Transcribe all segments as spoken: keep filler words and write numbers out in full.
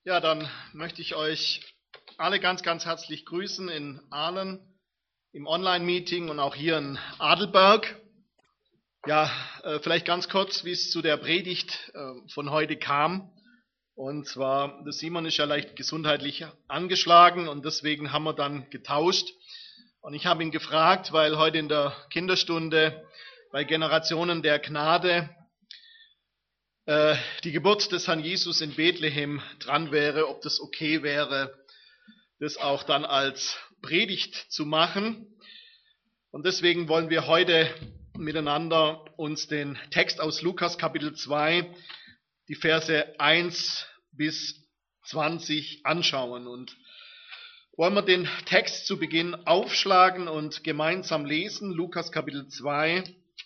Ja, dann möchte ich euch alle ganz, ganz herzlich grüßen in Aalen, im Online-Meeting und auch hier in Adelberg. Ja, äh, vielleicht ganz kurz, wie es zu der Predigt äh, von heute kam. Und zwar, der Simon ist ja leicht gesundheitlich angeschlagen und deswegen haben wir dann getauscht. Und ich habe ihn gefragt, weil heute in der Kinderstunde bei Generationen der Gnade äh, die Geburt des Herrn Jesus in Bethlehem dran wäre, ob das okay wäre, das auch dann als Predigt zu machen. Und deswegen wollen wir heute miteinander uns den Text aus Lukas Kapitel zwei, die Verse eins bis zwanzig anschauen. Und wollen wir den Text zu Beginn aufschlagen und gemeinsam lesen. Lukas Kapitel zwei,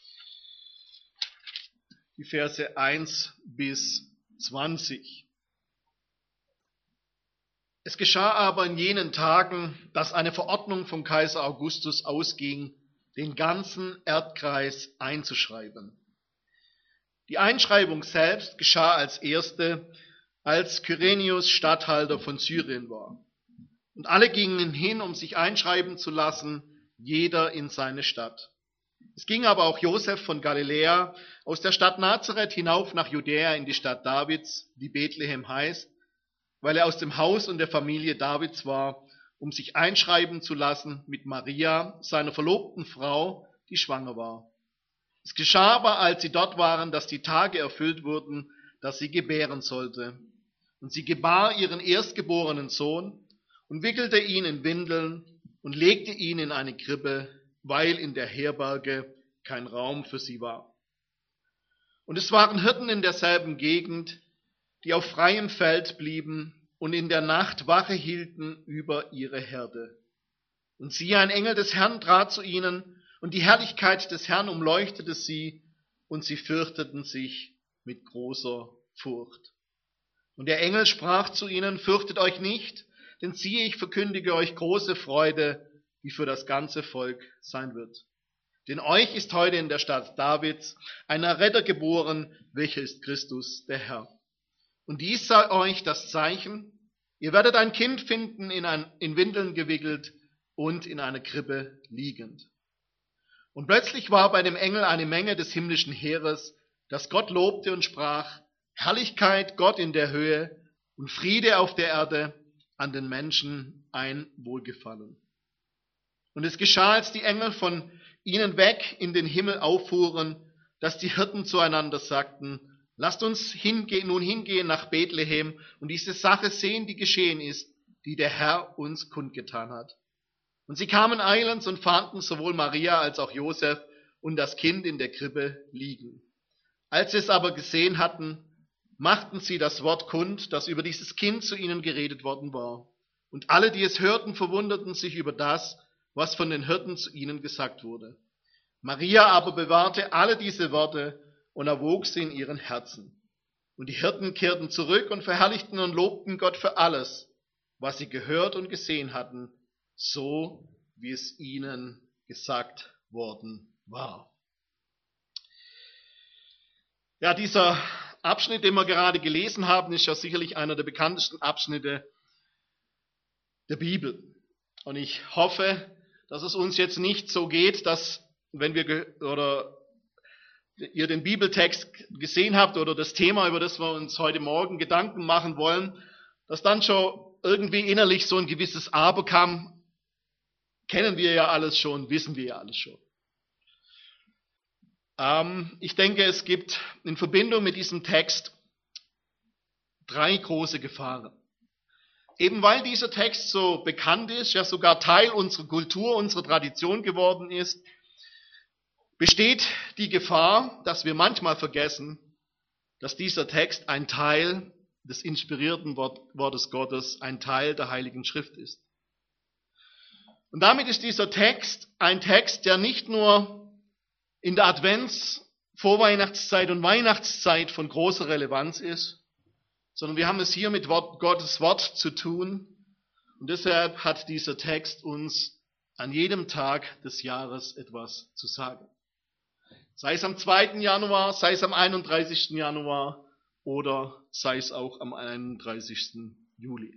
die Verse eins bis zwanzig. Es geschah aber in jenen Tagen, dass eine Verordnung vom Kaiser Augustus ausging, den ganzen Erdkreis einzuschreiben. Die Einschreibung selbst geschah als erste, als Kyrenius Statthalter von Syrien war. Und alle gingen hin, um sich einschreiben zu lassen, jeder in seine Stadt. Es ging aber auch Josef von Galiläa aus der Stadt Nazareth hinauf nach Judäa in die Stadt Davids, die Bethlehem heißt, weil er aus dem Haus und der Familie Davids war, um sich einschreiben zu lassen mit Maria, seiner verlobten Frau, die schwanger war. Es geschah aber, als sie dort waren, dass die Tage erfüllt wurden, dass sie gebären sollte. Und sie gebar ihren erstgeborenen Sohn und wickelte ihn in Windeln und legte ihn in eine Krippe, weil in der Herberge kein Raum für sie war. Und es waren Hirten in derselben Gegend, die auf freiem Feld blieben und in der Nacht Wache hielten über ihre Herde. Und siehe, ein Engel des Herrn trat zu ihnen, und die Herrlichkeit des Herrn umleuchtete sie, und sie fürchteten sich mit großer Furcht. Und der Engel sprach zu ihnen: Fürchtet euch nicht, denn siehe, ich verkündige euch große Freude, die für das ganze Volk sein wird. Denn euch ist heute in der Stadt Davids ein Retter geboren, welcher ist Christus, der Herr. Und dies sei euch das Zeichen: Ihr werdet ein Kind finden, in, ein, in Windeln gewickelt und in einer Krippe liegend. Und plötzlich war bei dem Engel eine Menge des himmlischen Heeres, das Gott lobte und sprach: Herrlichkeit Gott in der Höhe und Friede auf der Erde, an den Menschen ein Wohlgefallen. Und es geschah, als die Engel von ihnen weg in den Himmel auffuhren, dass die Hirten zueinander sagten: Lasst uns hingehen, nun hingehen nach Bethlehem und diese Sache sehen, die geschehen ist, die der Herr uns kundgetan hat. Und sie kamen eilends und fanden sowohl Maria als auch Josef und das Kind in der Krippe liegen. Als sie es aber gesehen hatten, machten sie das Wort kund, das über dieses Kind zu ihnen geredet worden war. Und alle, die es hörten, verwunderten sich über das, was von den Hirten zu ihnen gesagt wurde. Maria aber bewahrte alle diese Worte und erwog sie in ihren Herzen. Und die Hirten kehrten zurück und verherrlichten und lobten Gott für alles, was sie gehört und gesehen hatten, so wie es ihnen gesagt worden war. Ja, dieser Abschnitt, den wir gerade gelesen haben, ist ja sicherlich einer der bekanntesten Abschnitte der Bibel. Und ich hoffe, dass es uns jetzt nicht so geht, dass, wenn wir oder ihr den Bibeltext gesehen habt oder das Thema, über das wir uns heute Morgen Gedanken machen wollen, dass dann schon irgendwie innerlich so ein gewisses Aber kam. Kennen wir ja alles schon, wissen wir ja alles schon. Ähm, ich denke, es gibt in Verbindung mit diesem Text drei große Gefahren. Eben weil dieser Text so bekannt ist, ja sogar Teil unserer Kultur, unserer Tradition geworden ist, besteht die Gefahr, dass wir manchmal vergessen, dass dieser Text ein Teil des inspirierten Wortes Gottes, ein Teil der Heiligen Schrift ist. Und damit ist dieser Text ein Text, der nicht nur in der Advents-, Vorweihnachtszeit und Weihnachtszeit von großer Relevanz ist, sondern wir haben es hier mit Wort, Gottes Wort zu tun. Und deshalb hat dieser Text uns an jedem Tag des Jahres etwas zu sagen. Sei es am zweiten Januar, sei es am einunddreißigsten Januar oder sei es auch am einunddreißigsten Juli.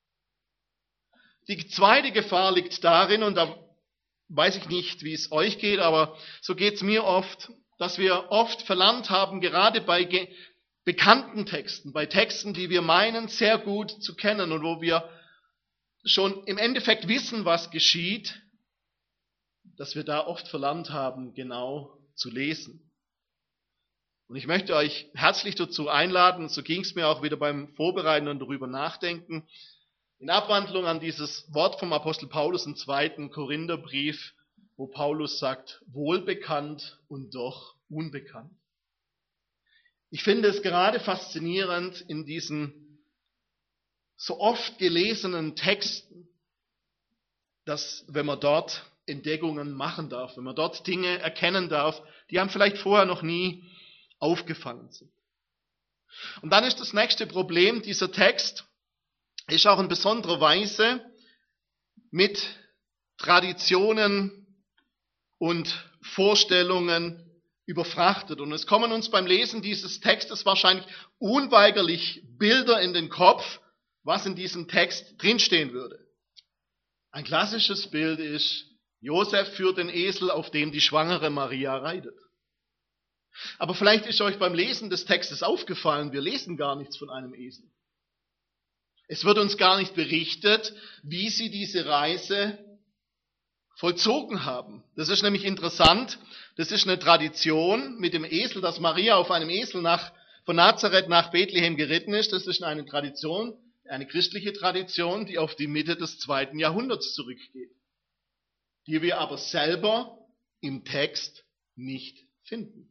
Die zweite Gefahr liegt darin, und da weiß ich nicht, wie es euch geht, aber so geht es mir oft, dass wir oft verlernt haben, gerade bei ge- bekannten Texten, bei Texten, die wir meinen, sehr gut zu kennen und wo wir schon im Endeffekt wissen, was geschieht, dass wir da oft verlernt haben, genau zu lesen. Und ich möchte euch herzlich dazu einladen, so ging es mir auch wieder beim Vorbereiten und darüber nachdenken, in Abwandlung an dieses Wort vom Apostel Paulus im zweiten Korintherbrief, wo Paulus sagt, wohlbekannt und doch unbekannt. Ich finde es gerade faszinierend in diesen so oft gelesenen Texten, dass wenn man dort Entdeckungen machen darf, wenn man dort Dinge erkennen darf, die einem vielleicht vorher noch nie aufgefallen sind. Und dann ist das nächste Problem, dieser Text ist auch in besonderer Weise mit Traditionen und Vorstellungen überfrachtet. Und es kommen uns beim Lesen dieses Textes wahrscheinlich unweigerlich Bilder in den Kopf, was in diesem Text drinstehen würde. Ein klassisches Bild ist, Josef führt den Esel, auf dem die schwangere Maria reitet. Aber vielleicht ist euch beim Lesen des Textes aufgefallen, wir lesen gar nichts von einem Esel. Es wird uns gar nicht berichtet, wie sie diese Reise vollzogen haben. Das ist nämlich interessant. Das ist eine Tradition mit dem Esel, dass Maria auf einem Esel nach, von Nazareth nach Bethlehem geritten ist. Das ist eine Tradition, eine christliche Tradition, die auf die Mitte des zweiten Jahrhunderts zurückgeht, die wir aber selber im Text nicht finden.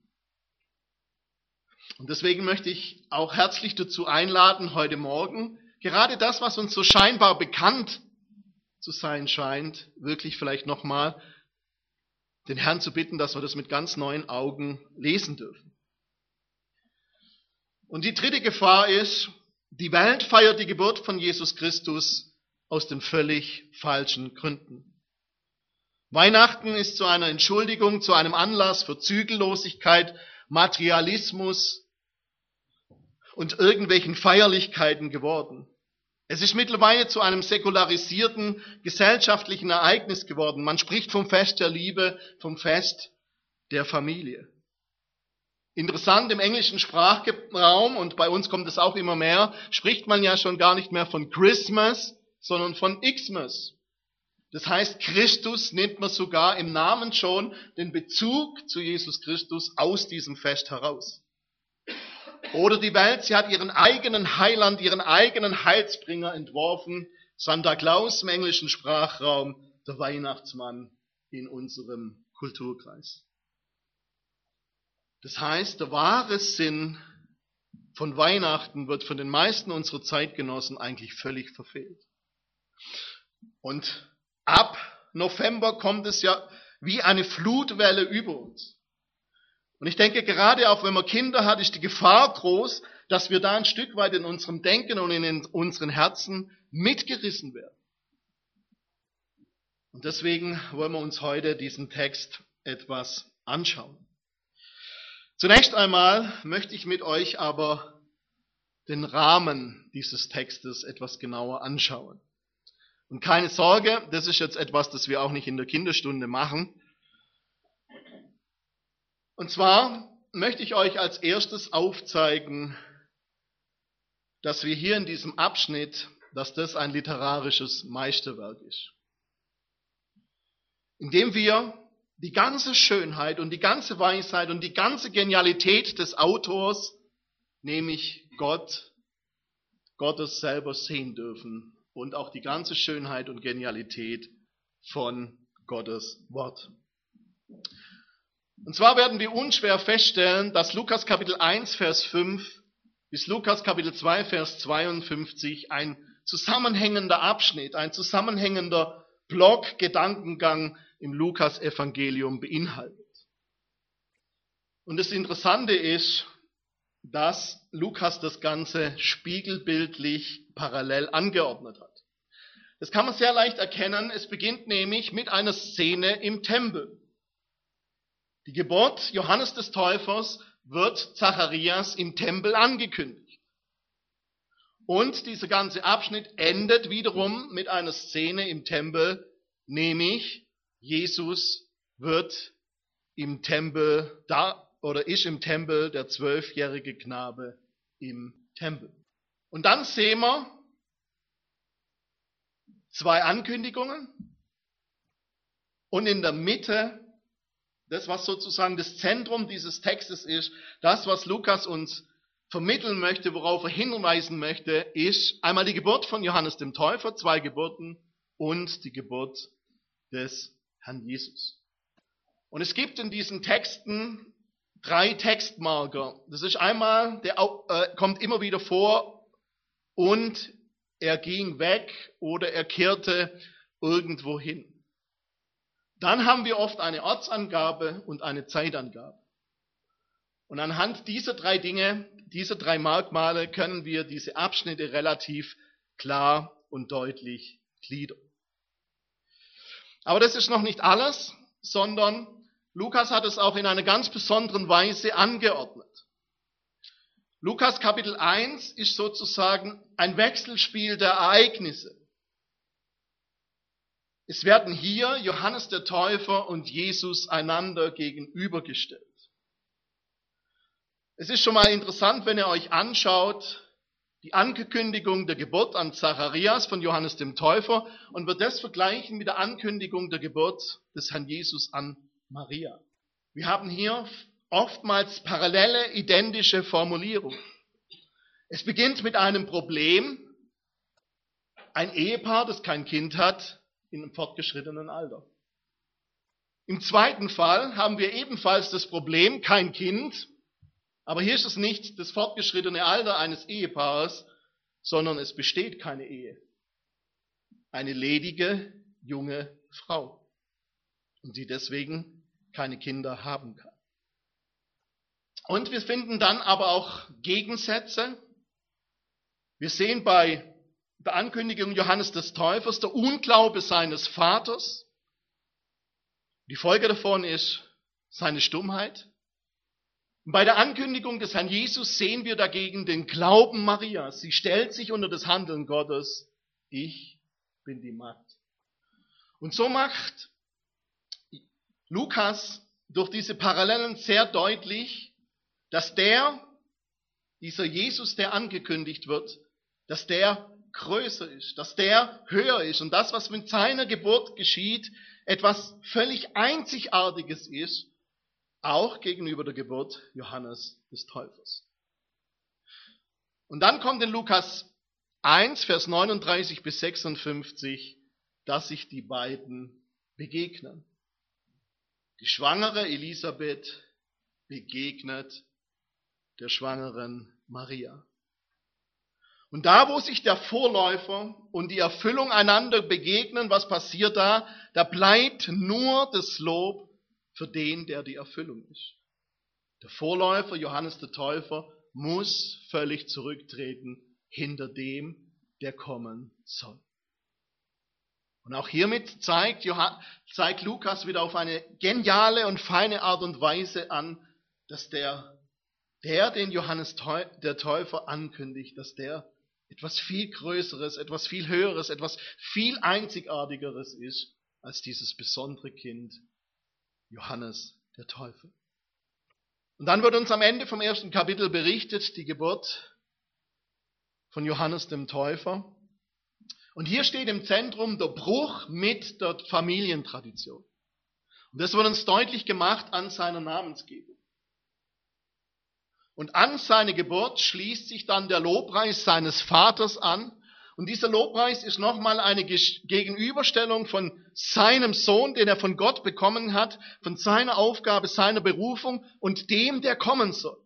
Und deswegen möchte ich auch herzlich dazu einladen, heute Morgen gerade das, was uns so scheinbar bekannt zu sein scheint, wirklich vielleicht nochmal den Herrn zu bitten, dass wir das mit ganz neuen Augen lesen dürfen. Und die dritte Gefahr ist, die Welt feiert die Geburt von Jesus Christus aus den völlig falschen Gründen. Weihnachten ist zu einer Entschuldigung, zu einem Anlass für Zügellosigkeit, Materialismus und irgendwelchen Feierlichkeiten geworden. Es ist mittlerweile zu einem säkularisierten gesellschaftlichen Ereignis geworden. Man spricht vom Fest der Liebe, vom Fest der Familie. Interessant, im englischen Sprachraum, und bei uns kommt es auch immer mehr, spricht man ja schon gar nicht mehr von Christmas, sondern von Xmas. Das heißt, Christus nimmt man sogar im Namen schon den Bezug zu Jesus Christus aus diesem Fest heraus. Oder die Welt, sie hat ihren eigenen Heiland, ihren eigenen Heilsbringer entworfen. Santa Claus im englischen Sprachraum, der Weihnachtsmann in unserem Kulturkreis. Das heißt, der wahre Sinn von Weihnachten wird von den meisten unserer Zeitgenossen eigentlich völlig verfehlt. Und ab November kommt es ja wie eine Flutwelle über uns. Und ich denke, gerade auch wenn man Kinder hat, ist die Gefahr groß, dass wir da ein Stück weit in unserem Denken und in unseren Herzen mitgerissen werden. Und deswegen wollen wir uns heute diesen Text etwas anschauen. Zunächst einmal möchte ich mit euch aber den Rahmen dieses Textes etwas genauer anschauen. Und keine Sorge, das ist jetzt etwas, das wir auch nicht in der Kinderstunde machen. Und zwar möchte ich euch als erstes aufzeigen, dass wir hier in diesem Abschnitt, dass das ein literarisches Meisterwerk ist. Indem wir die ganze Schönheit und die ganze Weisheit und die ganze Genialität des Autors, nämlich Gott, Gottes selber sehen dürfen und auch die ganze Schönheit und Genialität von Gottes Wort. Und zwar werden wir unschwer feststellen, dass Lukas Kapitel eins, Vers fünf bis Lukas Kapitel zwei, Vers zweiundfünfzig ein zusammenhängender Abschnitt, ein zusammenhängender Block, Gedankengang im Lukas-Evangelium beinhaltet. Und das Interessante ist, dass Lukas das Ganze spiegelbildlich parallel angeordnet hat. Das kann man sehr leicht erkennen. Es beginnt nämlich mit einer Szene im Tempel. Die Geburt Johannes des Täufers wird Zacharias im Tempel angekündigt. Und dieser ganze Abschnitt endet wiederum mit einer Szene im Tempel, nämlich Jesus wird im Tempel da oder ist im Tempel der zwölfjährige Knabe im Tempel. Und dann sehen wir zwei Ankündigungen und in der Mitte, das was sozusagen das Zentrum dieses Textes ist, das was Lukas uns vermitteln möchte, worauf er hinweisen möchte, ist einmal die Geburt von Johannes dem Täufer, zwei Geburten und die Geburt des Herrn Jesus. Und es gibt in diesen Texten drei Textmarker. Das ist einmal, der äh, kommt immer wieder vor, und er ging weg oder er kehrte irgendwo hin. Dann haben wir oft eine Ortsangabe und eine Zeitangabe. Und anhand dieser drei Dinge, dieser drei Merkmale können wir diese Abschnitte relativ klar und deutlich gliedern. Aber das ist noch nicht alles, sondern Lukas hat es auch in einer ganz besonderen Weise angeordnet. Lukas Kapitel eins ist sozusagen ein Wechselspiel der Ereignisse. Es werden hier Johannes der Täufer und Jesus einander gegenübergestellt. Es ist schon mal interessant, wenn ihr euch anschaut, die Ankündigung der Geburt an Zacharias von Johannes dem Täufer und wird das vergleichen mit der Ankündigung der Geburt des Herrn Jesus an Maria. Wir haben hier oftmals parallele, identische Formulierungen. Es beginnt mit einem Problem, ein Ehepaar, das kein Kind hat, in einem fortgeschrittenen Alter. Im zweiten Fall haben wir ebenfalls das Problem, kein Kind, aber hier ist es nicht das fortgeschrittene Alter eines Ehepaares, sondern es besteht keine Ehe. Eine ledige, junge Frau. Und die deswegen keine Kinder haben kann. Und wir finden dann aber auch Gegensätze. Wir sehen bei der Ankündigung Johannes des Täufers der Unglaube seines Vaters. Die Folge davon ist seine Stummheit. Und bei der Ankündigung des Herrn Jesus sehen wir dagegen den Glauben Marias. Sie stellt sich unter das Handeln Gottes. Ich bin die Magd. Und so macht Lukas durch diese Parallelen sehr deutlich, dass der, dieser Jesus, der angekündigt wird, dass der größer ist, dass der höher ist und das, was mit seiner Geburt geschieht, etwas völlig Einzigartiges ist, auch gegenüber der Geburt Johannes des Täufers. Und dann kommt in Lukas eins, Vers neununddreißig bis sechsundfünfzig, dass sich die beiden begegnen. Die schwangere Elisabeth begegnet der schwangeren Maria. Und da, wo sich der Vorläufer und die Erfüllung einander begegnen, was passiert da? Da bleibt nur das Lob für den, der die Erfüllung ist. Der Vorläufer, Johannes der Täufer, muss völlig zurücktreten hinter dem, der kommen soll. Und auch hiermit zeigt, Johann, zeigt Lukas wieder auf eine geniale und feine Art und Weise an, dass der, der den Johannes der Täufer ankündigt, dass der etwas viel Größeres, etwas viel Höheres, etwas viel Einzigartigeres ist als dieses besondere Kind, Johannes der Täufer. Und dann wird uns am Ende vom ersten Kapitel berichtet, die Geburt von Johannes dem Täufer. Und hier steht im Zentrum der Bruch mit der Familientradition. Und das wird uns deutlich gemacht an seiner Namensgebung. Und an seine Geburt schließt sich dann der Lobpreis seines Vaters an. Und dieser Lobpreis ist nochmal eine Gegenüberstellung von seinem Sohn, den er von Gott bekommen hat, von seiner Aufgabe, seiner Berufung und dem, der kommen soll.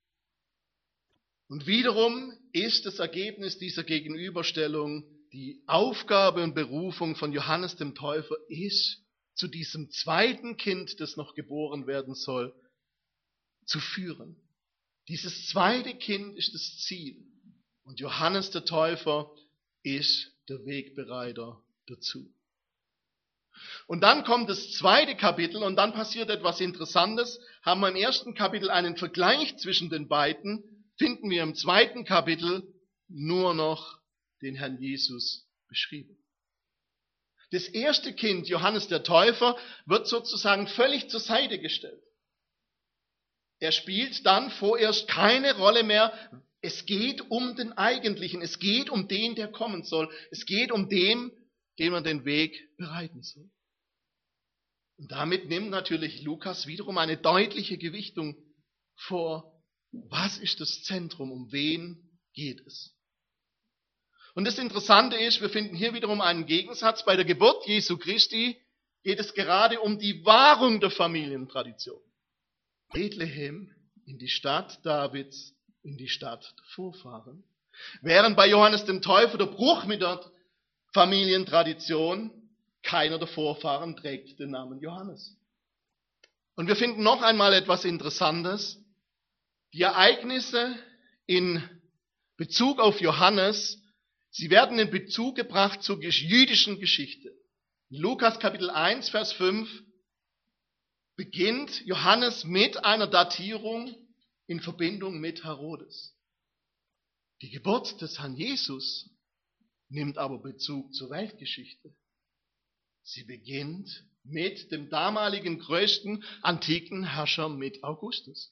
Und wiederum ist das Ergebnis dieser Gegenüberstellung, die Aufgabe und Berufung von Johannes dem Täufer ist, zu diesem zweiten Kind, das noch geboren werden soll, zu führen. Dieses zweite Kind ist das Ziel. Und Johannes der Täufer ist der Wegbereiter dazu. Und dann kommt das zweite Kapitel und dann passiert etwas Interessantes. Haben wir im ersten Kapitel einen Vergleich zwischen den beiden, finden wir im zweiten Kapitel nur noch den Herrn Jesus beschrieben. Das erste Kind, Johannes der Täufer, wird sozusagen völlig zur Seite gestellt. Er spielt dann vorerst keine Rolle mehr. Es geht um den Eigentlichen. Es geht um den, der kommen soll. Es geht um den, dem man den Weg bereiten soll. Und damit nimmt natürlich Lukas wiederum eine deutliche Gewichtung vor. Was ist das Zentrum? Um wen geht es? Und das Interessante ist, wir finden hier wiederum einen Gegensatz. Bei der Geburt Jesu Christi geht es gerade um die Wahrung der Familientradition. Bethlehem, in die Stadt Davids, in die Stadt der Vorfahren. Während bei Johannes dem Täufer der Bruch mit der Familientradition, keiner der Vorfahren trägt den Namen Johannes. Und wir finden noch einmal etwas Interessantes. Die Ereignisse in Bezug auf Johannes, sie werden in Bezug gebracht zur jüdischen Geschichte. In Lukas Kapitel eins, Vers fünf beginnt Johannes mit einer Datierung in Verbindung mit Herodes. Die Geburt des Herrn Jesus nimmt aber Bezug zur Weltgeschichte. Sie beginnt mit dem damaligen größten antiken Herrscher, mit Augustus.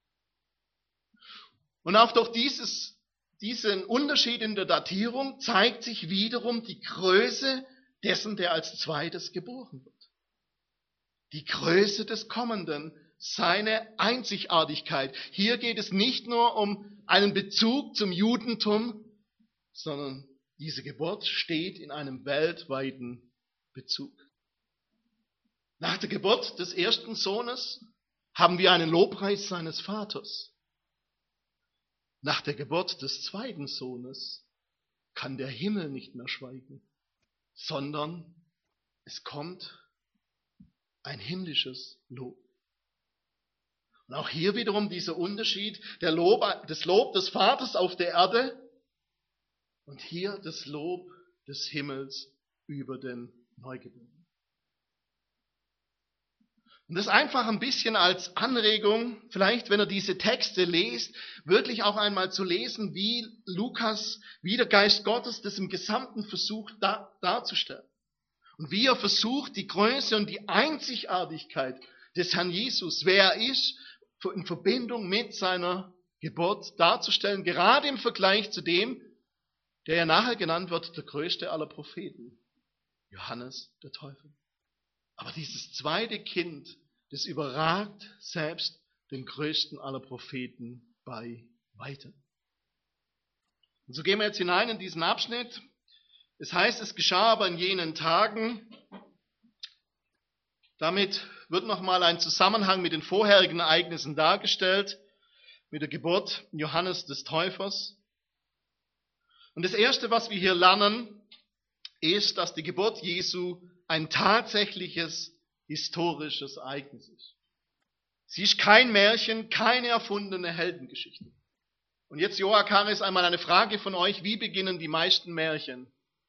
Und auch durch dieses, diesen Unterschied in der Datierung zeigt sich wiederum die Größe dessen, der als zweites geboren wird. Die Größe des Kommenden, seine Einzigartigkeit. Hier geht es nicht nur um einen Bezug zum Judentum, sondern diese Geburt steht in einem weltweiten Bezug. Nach der Geburt des ersten Sohnes haben wir einen Lobpreis seines Vaters. Nach der Geburt des zweiten Sohnes kann der Himmel nicht mehr schweigen, sondern es kommt ein himmlisches Lob. Und auch hier wiederum dieser Unterschied, der Lob, das Lob des Vaters auf der Erde und hier das Lob des Himmels über den Neugeborenen. Und das einfach ein bisschen als Anregung, vielleicht wenn ihr diese Texte lest, wirklich auch einmal zu lesen, wie Lukas, wie der Geist Gottes das im Gesamten versucht dar- darzustellen. Und wie er versucht, die Größe und die Einzigartigkeit des Herrn Jesus, wer er ist, in Verbindung mit seiner Geburt darzustellen, gerade im Vergleich zu dem, der ja nachher genannt wird, der größte aller Propheten, Johannes der Täufer. Aber dieses zweite Kind, das überragt selbst den größten aller Propheten bei weitem. Und so gehen wir jetzt hinein in diesen Abschnitt. Es heißt, es geschah aber in jenen Tagen. Damit wird nochmal ein Zusammenhang mit den vorherigen Ereignissen dargestellt, mit der Geburt Johannes des Täufers. Und das Erste, was wir hier lernen, ist, dass die Geburt Jesu ein tatsächliches historisches Ereignis ist. Sie ist kein Märchen, keine erfundene Heldengeschichte. Und jetzt, Joachim, einmal eine Frage von euch. Wie beginnen die meisten Märchen?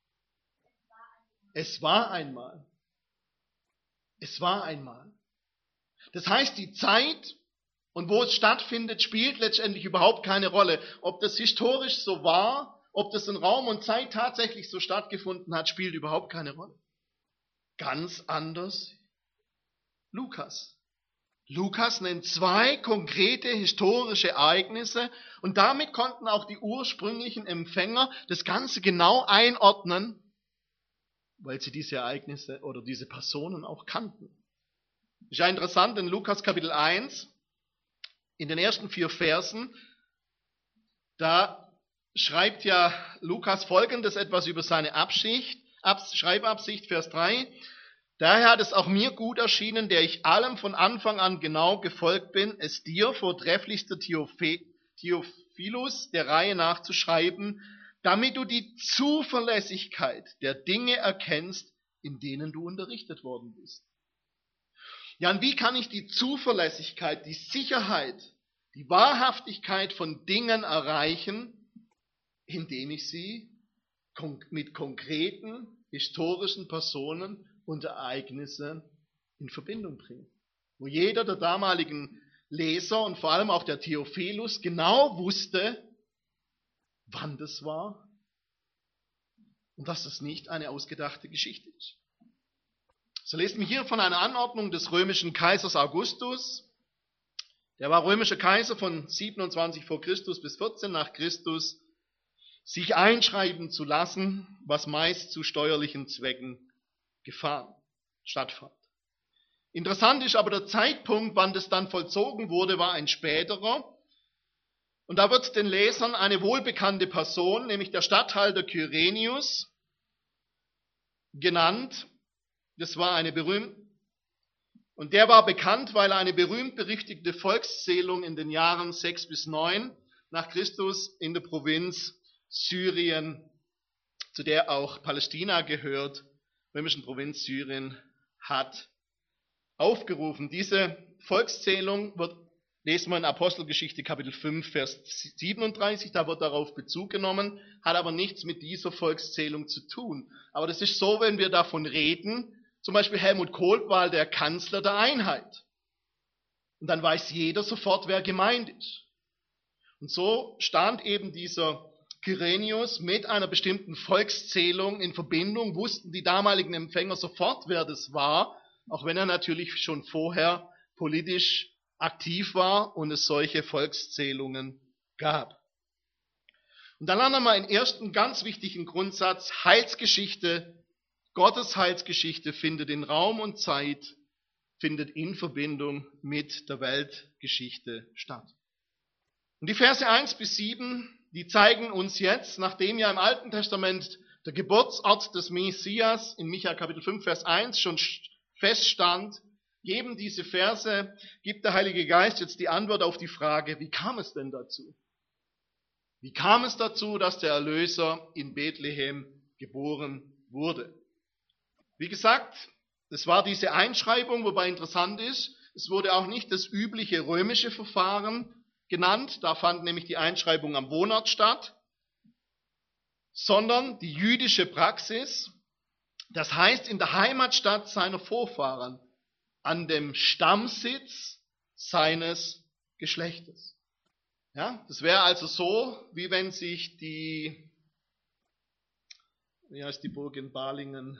Es war einmal. Es war einmal. Das heißt, die Zeit und wo es stattfindet, spielt letztendlich überhaupt keine Rolle. Ob das historisch so war, ob das in Raum und Zeit tatsächlich so stattgefunden hat, spielt überhaupt keine Rolle. Ganz anders Lukas. Lukas nennt zwei konkrete historische Ereignisse und damit konnten auch die ursprünglichen Empfänger das Ganze genau einordnen, weil sie diese Ereignisse oder diese Personen auch kannten. Ist ja interessant, in Lukas Kapitel eins, in den ersten vier Versen, da schreibt ja Lukas Folgendes etwas über seine Absicht, Abs, Schreibabsicht, Vers drei. Daher hat es auch mir gut erschienen, der ich allem von Anfang an genau gefolgt bin, es dir, vortrefflichster Theophilus, der Reihe nach zu schreiben, damit du die Zuverlässigkeit der Dinge erkennst, in denen du unterrichtet worden bist. Ja, und wie kann ich die Zuverlässigkeit, die Sicherheit, die Wahrhaftigkeit von Dingen erreichen, indem ich sie mit konkreten historischen Personen und Ereignissen in Verbindung bringe. Wo jeder der damaligen Leser und vor allem auch der Theophilus genau wusste, wann das war und dass es nicht eine ausgedachte Geschichte ist. So lesen wir hier von einer Anordnung des römischen Kaisers Augustus. Der war römischer Kaiser von siebenundzwanzig vor Christus bis vierzehn nach Christus, sich einschreiben zu lassen, was meist zu steuerlichen Zwecken Gefahren stattfand. Interessant ist aber der Zeitpunkt, wann das dann vollzogen wurde, war ein späterer. Und da wird den Lesern eine wohlbekannte Person, nämlich der Statthalter Kyrenius, genannt. Das war eine berühmte, und der war bekannt, weil er eine berühmt-berüchtigte Volkszählung in den Jahren sechs bis neun nach Christus in der Provinz Syrien, zu der auch Palästina gehört, römischen Provinz Syrien, hat aufgerufen. Diese Volkszählung wird, lesen wir in Apostelgeschichte Kapitel fünf, Vers siebenunddreißig, da wird darauf Bezug genommen, hat aber nichts mit dieser Volkszählung zu tun. Aber das ist so, wenn wir davon reden, zum Beispiel Helmut Kohl war der Kanzler der Einheit. Und dann weiß jeder sofort, wer gemeint ist. Und so stand eben dieser Kyrenius mit einer bestimmten Volkszählung in Verbindung, wussten die damaligen Empfänger sofort, wer das war, auch wenn er natürlich schon vorher politisch aktiv war und es solche Volkszählungen gab. Und dann lernen wir einen ersten ganz wichtigen Grundsatz: Heilsgeschichte, Gottes Heilsgeschichte findet in Raum und Zeit, findet in Verbindung mit der Weltgeschichte statt. Und die Verse eins bis sieben, die zeigen uns jetzt, nachdem ja im Alten Testament der Geburtsort des Messias in Micha Kapitel fünf, Vers eins schon feststand, geben diese Verse, gibt der Heilige Geist jetzt die Antwort auf die Frage, wie kam es denn dazu? Wie kam es dazu, dass der Erlöser in Bethlehem geboren wurde? Wie gesagt, es war diese Einschreibung, wobei interessant ist, es wurde auch nicht das übliche römische Verfahren genannt, da fand nämlich die Einschreibung am Wohnort statt, sondern die jüdische Praxis, das heißt in der Heimatstadt seiner Vorfahren, an dem Stammsitz seines Geschlechtes. Ja, das wäre also so, wie wenn sich die, wie heißt die Burg in Balingen?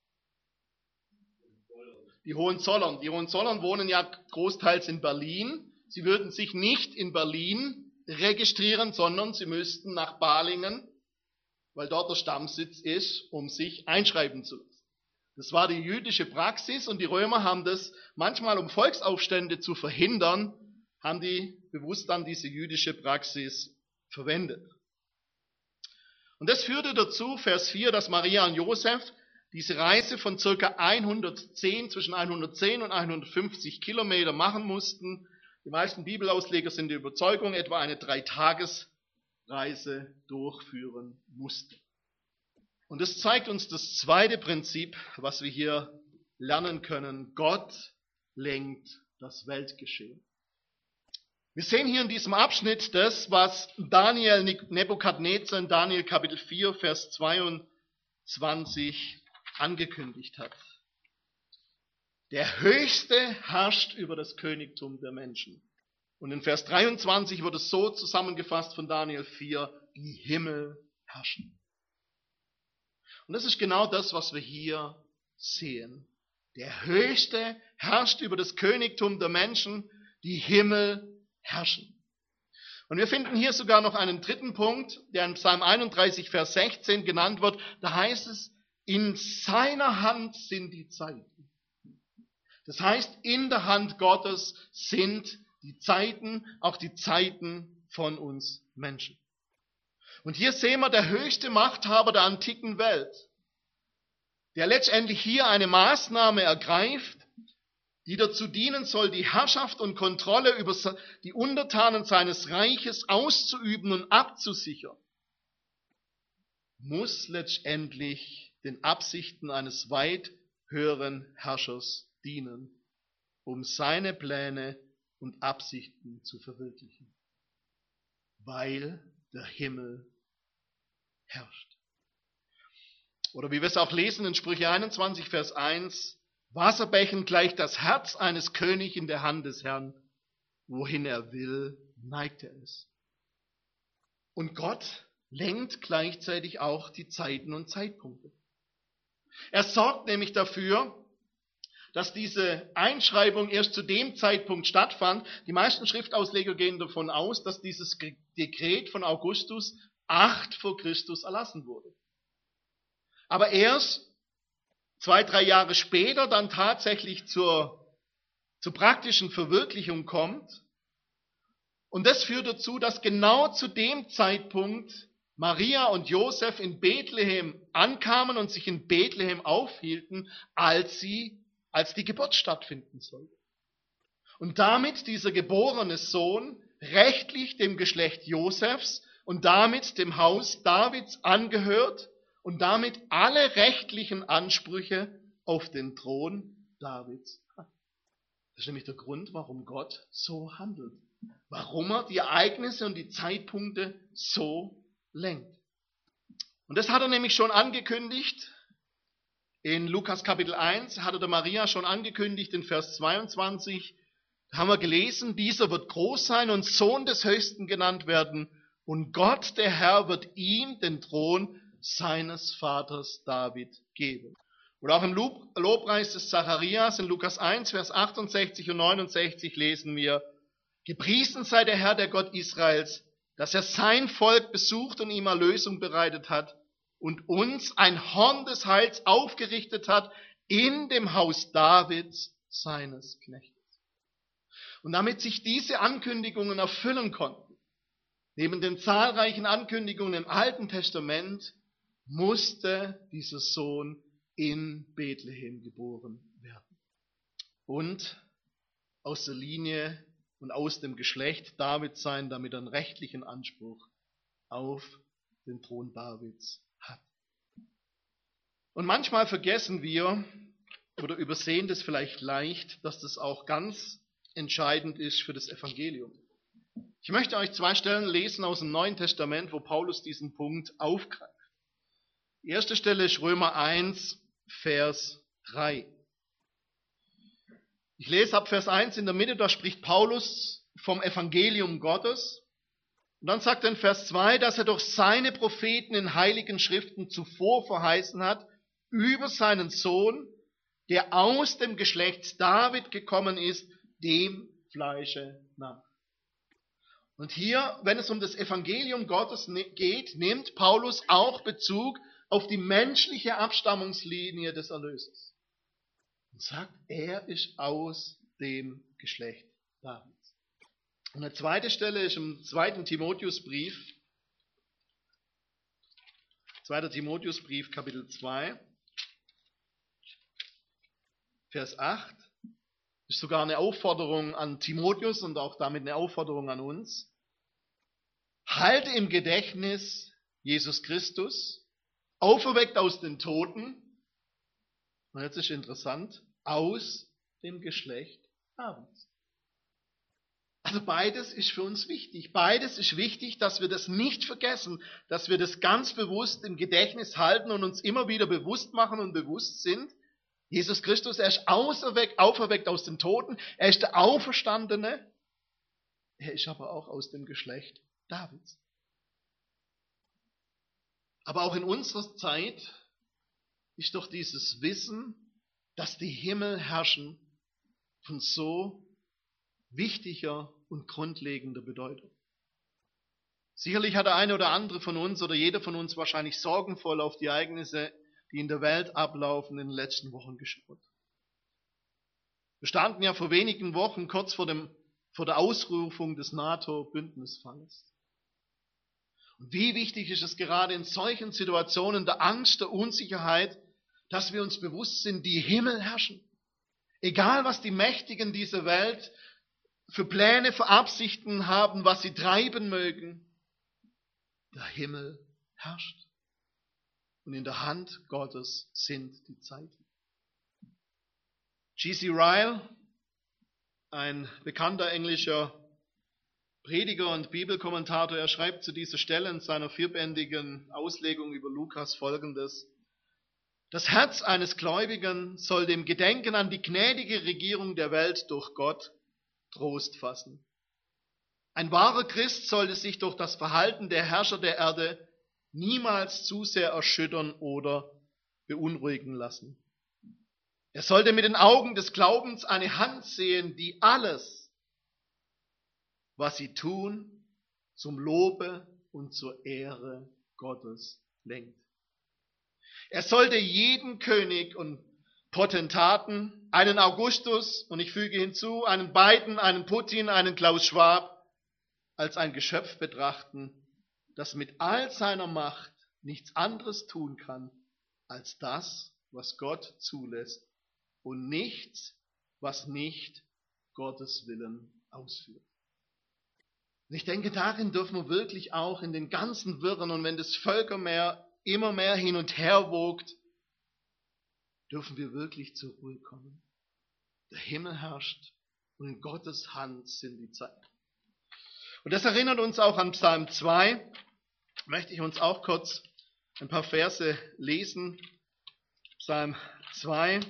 Die Hohenzollern. Die Hohenzollern wohnen ja großteils in Berlin. Sie würden sich nicht in Berlin registrieren, sondern sie müssten nach Balingen, weil dort der Stammsitz ist, um sich einschreiben zu lassen. Das war die jüdische Praxis und die Römer haben das manchmal, um Volksaufstände zu verhindern, haben die bewusst dann diese jüdische Praxis verwendet. Und das führte dazu, Vers vier, dass Maria und Josef diese Reise von circa hundertzehn, zwischen hundertzehn und hundertfünfzig Kilometer machen mussten. Die meisten Bibelausleger sind der Überzeugung, etwa eine Dreitagesreise durchführen mussten. Und das zeigt uns das zweite Prinzip, was wir hier lernen können. Gott lenkt das Weltgeschehen. Wir sehen hier in diesem Abschnitt das, was Daniel Nebukadnezar in Daniel Kapitel vier, Vers zweiundzwanzig angekündigt hat. Der Höchste herrscht über das Königtum der Menschen. Und in Vers dreiundzwanzig wird es so zusammengefasst von Daniel vier, die Himmel herrschen. Und das ist genau das, was wir hier sehen. Der Höchste herrscht über das Königtum der Menschen, die Himmel herrschen. Und wir finden hier sogar noch einen dritten Punkt, der in Psalm einunddreißig, Vers sechzehn genannt wird. Da heißt es, in seiner Hand sind die Zeiten. Das heißt, in der Hand Gottes sind die Zeiten, auch die Zeiten von uns Menschen. Und hier sehen wir der höchste Machthaber der antiken Welt, der letztendlich hier eine Maßnahme ergreift, die dazu dienen soll, die Herrschaft und Kontrolle über die Untertanen seines Reiches auszuüben und abzusichern, muss letztendlich den Absichten eines weit höheren Herrschers dienen, um seine Pläne und Absichten zu verwirklichen, weil der Himmel herrscht. Oder wie wir es auch lesen in Sprüche einundzwanzig, Vers eins, Wasserbächen gleicht das Herz eines Königs in der Hand des Herrn, wohin er will, neigt er es. Und Gott lenkt gleichzeitig auch die Zeiten und Zeitpunkte. Er sorgt nämlich dafür, dass diese Einschreibung erst zu dem Zeitpunkt stattfand. Die meisten Schriftausleger gehen davon aus, dass dieses Dekret von Augustus acht vor Christus erlassen wurde. Aber erst zwei, drei Jahre später dann tatsächlich zur, zur praktischen Verwirklichung kommt. Und das führt dazu, dass genau zu dem Zeitpunkt Maria und Josef in Bethlehem ankamen und sich in Bethlehem aufhielten, als sie, als die Geburt stattfinden sollte. Und damit dieser geborene Sohn rechtlich dem Geschlecht Josefs und damit dem Haus Davids angehört und damit alle rechtlichen Ansprüche auf den Thron Davids hat. Das ist nämlich der Grund, warum Gott so handelt. Warum er die Ereignisse und die Zeitpunkte so lenkt. Und das hat er nämlich schon angekündigt. In Lukas Kapitel eins hat er der Maria schon angekündigt, in Vers zweiundzwanzig. Da haben wir gelesen, dieser wird groß sein und Sohn des Höchsten genannt werden. Und Gott, der Herr, wird ihm den Thron seines Vaters David geben. Und auch im Lobpreis des Zacharias in Lukas eins, Vers achtundsechzig und neunundsechzig lesen wir, gepriesen sei der Herr, der Gott Israels, dass er sein Volk besucht und ihm Erlösung bereitet hat und uns ein Horn des Heils aufgerichtet hat in dem Haus Davids, seines Knechtes. Und damit sich diese Ankündigungen erfüllen konnten, neben den zahlreichen Ankündigungen im Alten Testament, musste dieser Sohn in Bethlehem geboren werden. Und aus der Linie und aus dem Geschlecht Davids sein, damit er einen rechtlichen Anspruch auf den Thron Davids hat. Und manchmal vergessen wir oder übersehen das vielleicht leicht, dass das auch ganz entscheidend ist für das Evangelium. Ich möchte euch zwei Stellen lesen aus dem Neuen Testament, wo Paulus diesen Punkt aufgreift. Die erste Stelle ist Römer eins, Vers drei. Ich lese ab Vers eins in der Mitte, da spricht Paulus vom Evangelium Gottes. Und dann sagt er in Vers zwei, dass er durch seine Propheten in heiligen Schriften zuvor verheißen hat, über seinen Sohn, der aus dem Geschlecht David gekommen ist, dem Fleische nach. Und hier, wenn es um das Evangelium Gottes geht, nimmt Paulus auch Bezug auf die menschliche Abstammungslinie des Erlösers. Und sagt, er ist aus dem Geschlecht Davids. Und eine zweite Stelle ist im zweiten Timotheusbrief, zweiter Timotheusbrief, Kapitel zwei, Vers acht. Ist sogar eine Aufforderung an Timotheus und auch damit eine Aufforderung an uns. Halte im Gedächtnis Jesus Christus, auferweckt aus den Toten, und jetzt ist interessant, aus dem Geschlecht Davids. Also beides ist für uns wichtig. Beides ist wichtig, dass wir das nicht vergessen, dass wir das ganz bewusst im Gedächtnis halten und uns immer wieder bewusst machen und bewusst sind. Jesus Christus, er ist auferweckt, auferweckt aus den Toten, er ist der Auferstandene, er ist aber auch aus dem Geschlecht Davids. Aber auch in unserer Zeit ist doch dieses Wissen, dass die Himmel herrschen, von so wichtiger und grundlegender Bedeutung. Sicherlich hat der eine oder andere von uns oder jeder von uns wahrscheinlich sorgenvoll auf die Ereignisse, die in der Welt ablaufen, in den letzten Wochen geschaut. Wir standen ja vor wenigen Wochen kurz vor, dem, vor der Ausrufung des NATO-Bündnisfalls. Und wie wichtig ist es gerade in solchen Situationen der Angst, der Unsicherheit, dass wir uns bewusst sind, die Himmel herrschen. Egal, was die Mächtigen dieser Welt für Pläne, für Absichten haben, was sie treiben mögen, der Himmel herrscht. Und in der Hand Gottes sind die Zeiten. G C Ryle, ein bekannter englischer Prediger und Bibelkommentator, er schreibt zu dieser Stelle in seiner vierbändigen Auslegung über Lukas Folgendes: Das Herz eines Gläubigen soll dem Gedenken an die gnädige Regierung der Welt durch Gott Trost fassen. Ein wahrer Christ sollte sich durch das Verhalten der Herrscher der Erde niemals zu sehr erschüttern oder beunruhigen lassen. Er sollte mit den Augen des Glaubens eine Hand sehen, die alles, was sie tun, zum Lobe und zur Ehre Gottes lenkt. Er sollte jeden König und Potentaten, einen Augustus, und ich füge hinzu, einen Biden, einen Putin, einen Klaus Schwab, als ein Geschöpf betrachten, das mit all seiner Macht nichts anderes tun kann, als das, was Gott zulässt, und nichts, was nicht Gottes Willen ausführt. Und ich denke, darin dürfen wir wirklich auch in den ganzen Wirren, und wenn das Völkermeer immer mehr hin und her wogt, dürfen wir wirklich zur Ruhe kommen. Der Himmel herrscht und in Gottes Hand sind die Zeiten. Und das erinnert uns auch an Psalm zwei. Möchte ich uns auch kurz ein paar Verse lesen. Psalm zwei.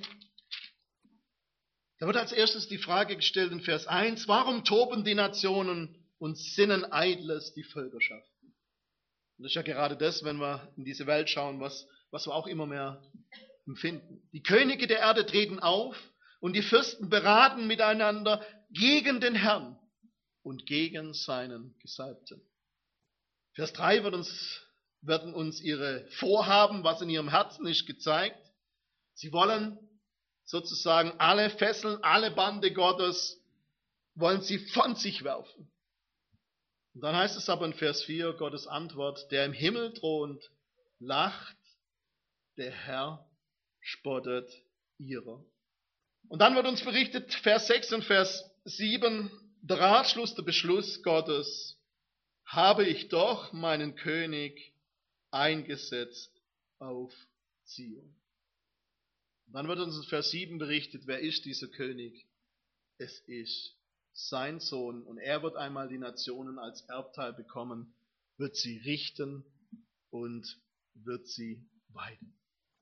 Da wird als erstes die Frage gestellt in Vers eins, warum toben die Nationen und sinnen eitles die Völkerschaften? Und das ist ja gerade das, wenn wir in diese Welt schauen, was, was wir auch immer mehr empfinden. Die Könige der Erde treten auf und die Fürsten beraten miteinander gegen den Herrn und gegen seinen Gesalbten. Vers drei wird uns, werden uns ihre Vorhaben, was in ihrem Herzen ist, gezeigt. Sie wollen sozusagen alle Fesseln, alle Bande Gottes, wollen sie von sich werfen. Und dann heißt es aber in Vers vier, Gottes Antwort, der im Himmel thront, lacht, der Herr spottet ihrer. Und dann wird uns berichtet, Vers sechs und Vers sieben, der Ratschluss, der Beschluss Gottes, habe ich doch meinen König eingesetzt auf Zion. Und dann wird uns in Vers sieben berichtet, wer ist dieser König? Es ist sein Sohn und er wird einmal die Nationen als Erbteil bekommen, wird sie richten und wird sie weiden.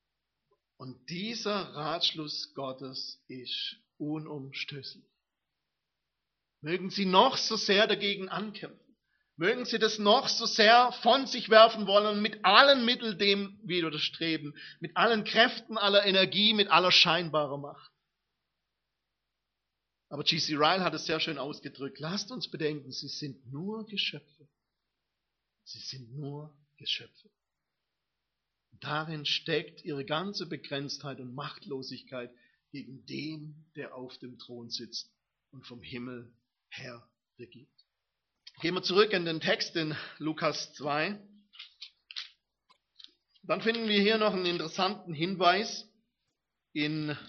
Und dieser Ratschluss Gottes ist unumstößlich. Mögen Sie noch so sehr dagegen ankämpfen, mögen Sie das noch so sehr von sich werfen wollen, mit allen Mitteln dem widerstreben, mit allen Kräften, aller Energie, mit aller scheinbarer Macht. Aber G C Ryle hat es sehr schön ausgedrückt. Lasst uns bedenken, sie sind nur Geschöpfe. Sie sind nur Geschöpfe. Darin steckt ihre ganze Begrenztheit und Machtlosigkeit gegen den, der auf dem Thron sitzt und vom Himmel her regiert. Gehen wir zurück in den Text in Lukas zwei. Dann finden wir hier noch einen interessanten Hinweis in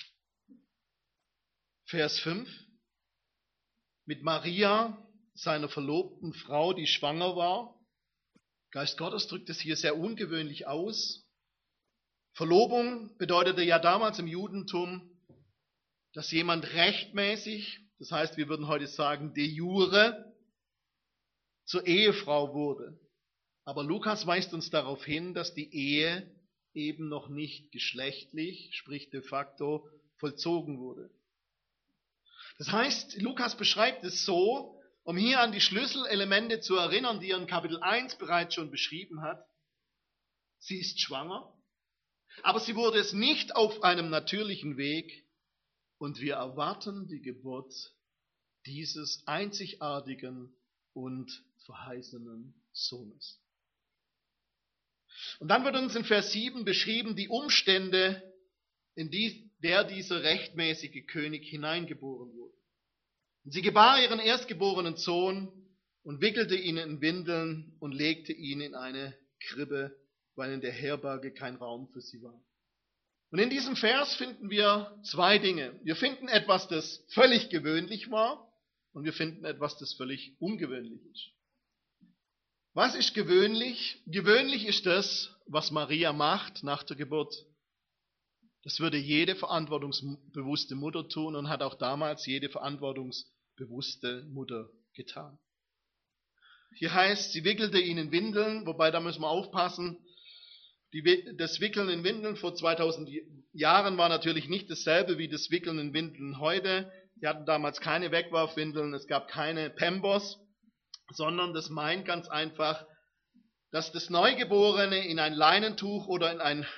Vers fünf. Mit Maria, seiner verlobten Frau, die schwanger war. Geist Gottes drückt es hier sehr ungewöhnlich aus. Verlobung bedeutete ja damals im Judentum, dass jemand rechtmäßig, das heißt, wir würden heute sagen, de jure, zur Ehefrau wurde. Aber Lukas weist uns darauf hin, dass die Ehe eben noch nicht geschlechtlich, sprich de facto, vollzogen wurde. Das heißt, Lukas beschreibt es so, um hier an die Schlüsselelemente zu erinnern, die er in Kapitel eins bereits schon beschrieben hat. Sie ist schwanger, aber sie wurde es nicht auf einem natürlichen Weg und wir erwarten die Geburt dieses einzigartigen und verheißenen Sohnes. Und dann wird uns in Vers sieben beschrieben die Umstände, in die, der dieser rechtmäßige König hineingeboren wurde. Und sie gebar ihren erstgeborenen Sohn und wickelte ihn in Windeln und legte ihn in eine Krippe, weil in der Herberge kein Raum für sie war. Und in diesem Vers finden wir zwei Dinge. Wir finden etwas, das völlig gewöhnlich war und wir finden etwas, das völlig ungewöhnlich ist. Was ist gewöhnlich? Gewöhnlich ist das, was Maria macht nach der Geburt. Das würde jede verantwortungsbewusste Mutter tun und hat auch damals jede verantwortungsbewusste Mutter getan. Hier heißt, sie wickelte ihn in Windeln, wobei da müssen wir aufpassen. Die, das Wickeln in Windeln vor zweitausend Jahren war natürlich nicht dasselbe wie das Wickeln in Windeln heute. Die hatten damals keine Wegwerfwindeln, es gab keine Pampers, sondern das meint ganz einfach, dass das Neugeborene in ein Leinentuch oder in ein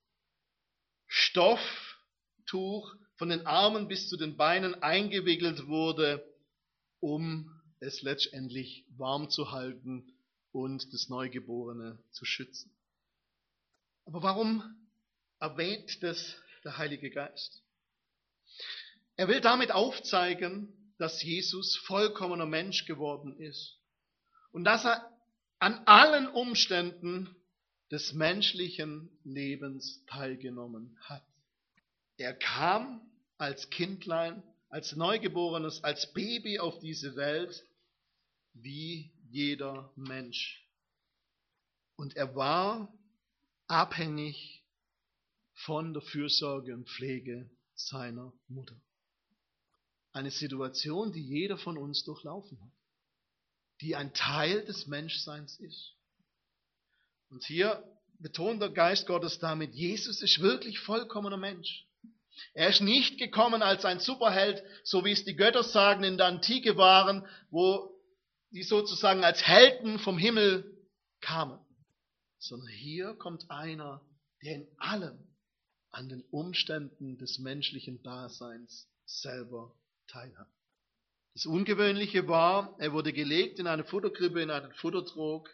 Stofftuch von den Armen bis zu den Beinen eingewickelt wurde, um es letztendlich warm zu halten und das Neugeborene zu schützen. Aber warum erwähnt das der Heilige Geist? Er will damit aufzeigen, dass Jesus vollkommener Mensch geworden ist und dass er an allen Umständen des menschlichen Lebens teilgenommen hat. Er kam als Kindlein, als Neugeborenes, als Baby auf diese Welt, wie jeder Mensch. Und er war abhängig von der Fürsorge und Pflege seiner Mutter. Eine Situation, die jeder von uns durchlaufen hat, die ein Teil des Menschseins ist. Und hier betont der Geist Gottes damit, Jesus ist wirklich vollkommener Mensch. Er ist nicht gekommen als ein Superheld, so wie es die Götter sagen in der Antike waren, wo die sozusagen als Helden vom Himmel kamen. Sondern hier kommt einer, der in allem an den Umständen des menschlichen Daseins selber teilhat. Das Ungewöhnliche war, er wurde gelegt in eine Futterkrippe, in einen Futtertrog,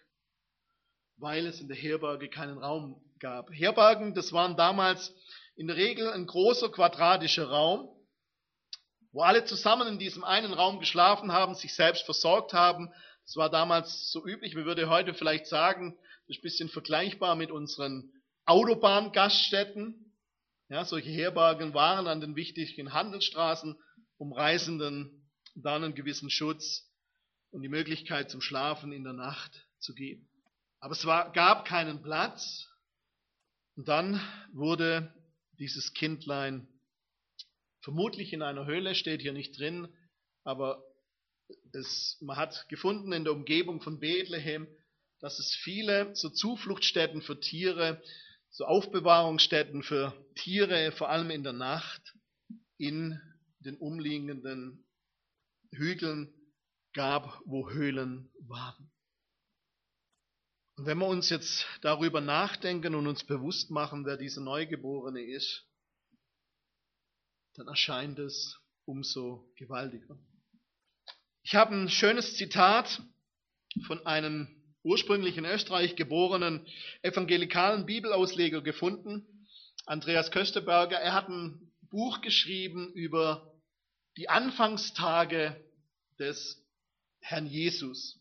weil es in der Herberge keinen Raum gab. Herbergen, das waren damals in der Regel ein großer quadratischer Raum, wo alle zusammen in diesem einen Raum geschlafen haben, sich selbst versorgt haben. Das war damals so üblich, man würde heute vielleicht sagen, das ist ein bisschen vergleichbar mit unseren Autobahngaststätten. Ja, solche Herbergen waren an den wichtigen Handelsstraßen, um Reisenden dann einen gewissen Schutz und die Möglichkeit zum Schlafen in der Nacht zu geben. Aber es war, gab keinen Platz und dann wurde dieses Kindlein vermutlich in einer Höhle, steht hier nicht drin, aber es, man hat gefunden in der Umgebung von Bethlehem, dass es viele so Zufluchtsstätten für Tiere, so Aufbewahrungsstätten für Tiere, vor allem in der Nacht, in den umliegenden Hügeln gab, wo Höhlen waren. Und wenn wir uns jetzt darüber nachdenken und uns bewusst machen, wer dieser Neugeborene ist, dann erscheint es umso gewaltiger. Ich habe ein schönes Zitat von einem ursprünglich in Österreich geborenen evangelikalen Bibelausleger gefunden, Andreas Kösteberger. Er hat ein Buch geschrieben über die Anfangstage des Herrn Jesus.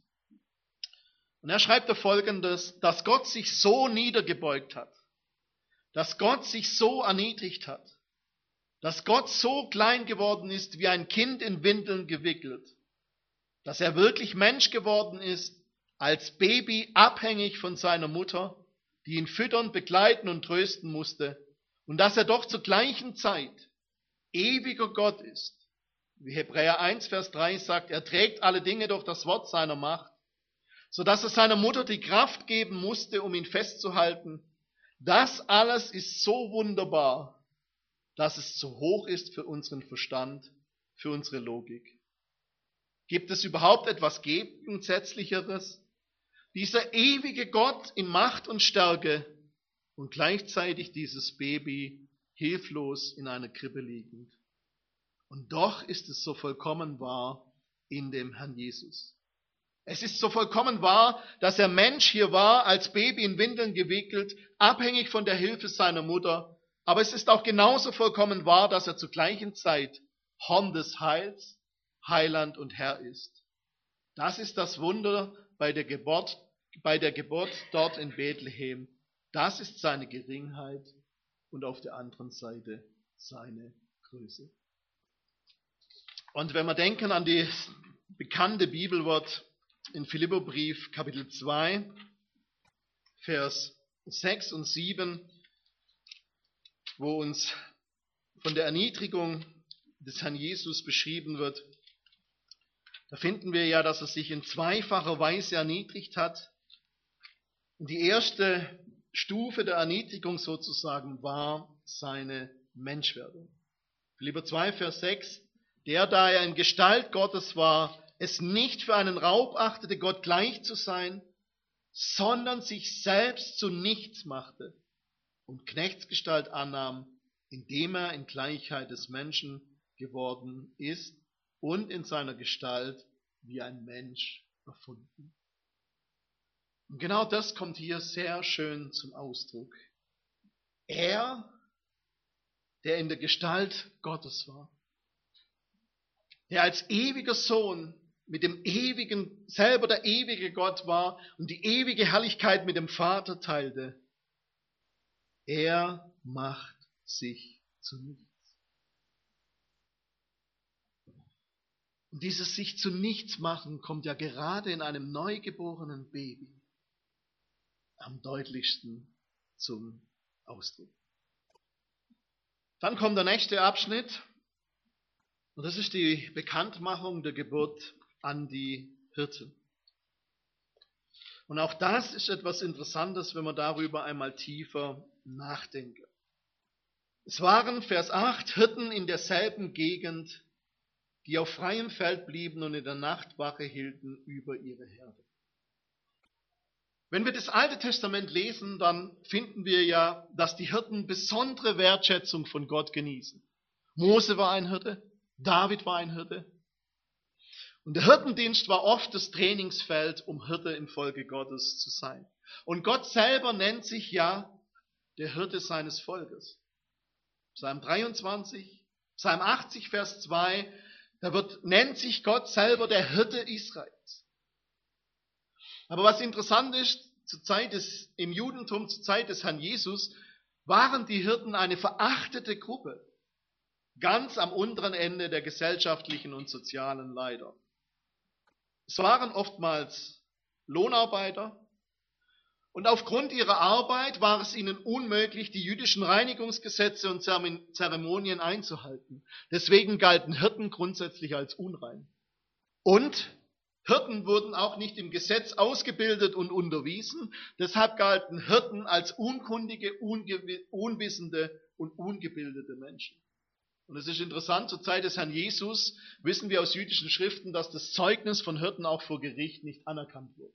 Und er schreibt da Folgendes, dass Gott sich so niedergebeugt hat, dass Gott sich so erniedrigt hat, dass Gott so klein geworden ist, wie ein Kind in Windeln gewickelt, dass er wirklich Mensch geworden ist, als Baby abhängig von seiner Mutter, die ihn füttern, begleiten und trösten musste, und dass er doch zur gleichen Zeit ewiger Gott ist. Wie Hebräer eins, Vers drei sagt, er trägt alle Dinge durch das Wort seiner Macht, sodass er seiner Mutter die Kraft geben musste, um ihn festzuhalten. Das alles ist so wunderbar, dass es zu hoch ist für unseren Verstand, für unsere Logik. Gibt es überhaupt etwas Gegensätzlicheres? Dieser ewige Gott in Macht und Stärke und gleichzeitig dieses Baby hilflos in einer Krippe liegend. Und doch ist es so vollkommen wahr in dem Herrn Jesus. Es ist so vollkommen wahr, dass er Mensch hier war, als Baby in Windeln gewickelt, abhängig von der Hilfe seiner Mutter. Aber es ist auch genauso vollkommen wahr, dass er zur gleichen Zeit Horn des Heils, Heiland und Herr ist. Das ist das Wunder bei der Geburt, bei der Geburt dort in Bethlehem. Das ist seine Geringheit und auf der anderen Seite seine Größe. Und wenn wir denken an die bekannte Bibelwort in Philipperbrief Kapitel zwei, Vers sechs und sieben, wo uns von der Erniedrigung des Herrn Jesus beschrieben wird, da finden wir ja, dass er sich in zweifacher Weise erniedrigt hat. Und die erste Stufe der Erniedrigung sozusagen war seine Menschwerdung. Philipper zwei, Vers sechs, der, da er in Gestalt Gottes war, es nicht für einen Raub achtete, Gott gleich zu sein, sondern sich selbst zu nichts machte und Knechtsgestalt annahm, indem er in Gleichheit des Menschen geworden ist und in seiner Gestalt wie ein Mensch erfunden. Und genau das kommt hier sehr schön zum Ausdruck. Er, der in der Gestalt Gottes war, der als ewiger Sohn mit dem ewigen, selber der ewige Gott war und die ewige Herrlichkeit mit dem Vater teilte, er macht sich zu nichts. Und dieses sich zu nichts machen kommt ja gerade in einem neugeborenen Baby am deutlichsten zum Ausdruck. Dann kommt der nächste Abschnitt und das ist die Bekanntmachung der Geburt an die Hirten. Und auch das ist etwas Interessantes, wenn man darüber einmal tiefer nachdenkt. Es waren, Vers acht, Hirten in derselben Gegend, die auf freiem Feld blieben und in der Nacht Wache hielten über ihre Herde. Wenn wir das Alte Testament lesen, dann finden wir ja, dass die Hirten besondere Wertschätzung von Gott genießen. Mose war ein Hirte, David war ein Hirte. Und der Hirtendienst war oft das Trainingsfeld, um Hirte im Volke Gottes zu sein. Und Gott selber nennt sich ja der Hirte seines Volkes. Psalm dreiundzwanzig, Psalm achtzig, Vers zwei, da wird, nennt sich Gott selber der Hirte Israels. Aber was interessant ist, zur Zeit des, im Judentum, zur Zeit des Herrn Jesus, waren die Hirten eine verachtete Gruppe. Ganz am unteren Ende der gesellschaftlichen und sozialen Leiter. Es waren oftmals Lohnarbeiter und aufgrund ihrer Arbeit war es ihnen unmöglich, die jüdischen Reinigungsgesetze und Zeremonien einzuhalten. Deswegen galten Hirten grundsätzlich als unrein. Und Hirten wurden auch nicht im Gesetz ausgebildet und unterwiesen. Deshalb galten Hirten als unkundige, unwissende und ungebildete Menschen. Und es ist interessant, zur Zeit des Herrn Jesus wissen wir aus jüdischen Schriften, dass das Zeugnis von Hirten auch vor Gericht nicht anerkannt wurde.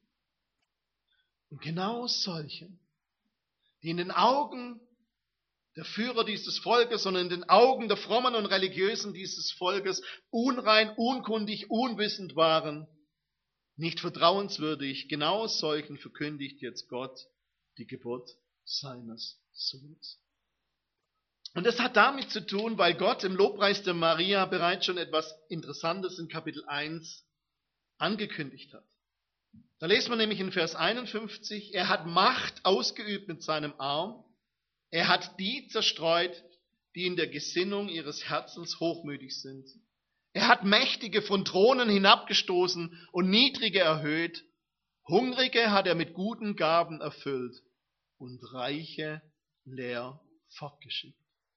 Und genau solchen, die in den Augen der Führer dieses Volkes und in den Augen der Frommen und Religiösen dieses Volkes unrein, unkundig, unwissend waren, nicht vertrauenswürdig, genau solchen verkündigt jetzt Gott die Geburt seines Sohnes. Und das hat damit zu tun, weil Gott im Lobpreis der Maria bereits schon etwas Interessantes in Kapitel eins angekündigt hat. Da lesen wir nämlich in Vers einundfünfzig, er hat Macht ausgeübt mit seinem Arm, er hat die zerstreut, die in der Gesinnung ihres Herzens hochmütig sind. Er hat Mächtige von Thronen hinabgestoßen und Niedrige erhöht, Hungrige hat er mit guten Gaben erfüllt und Reiche leer fortgeschickt.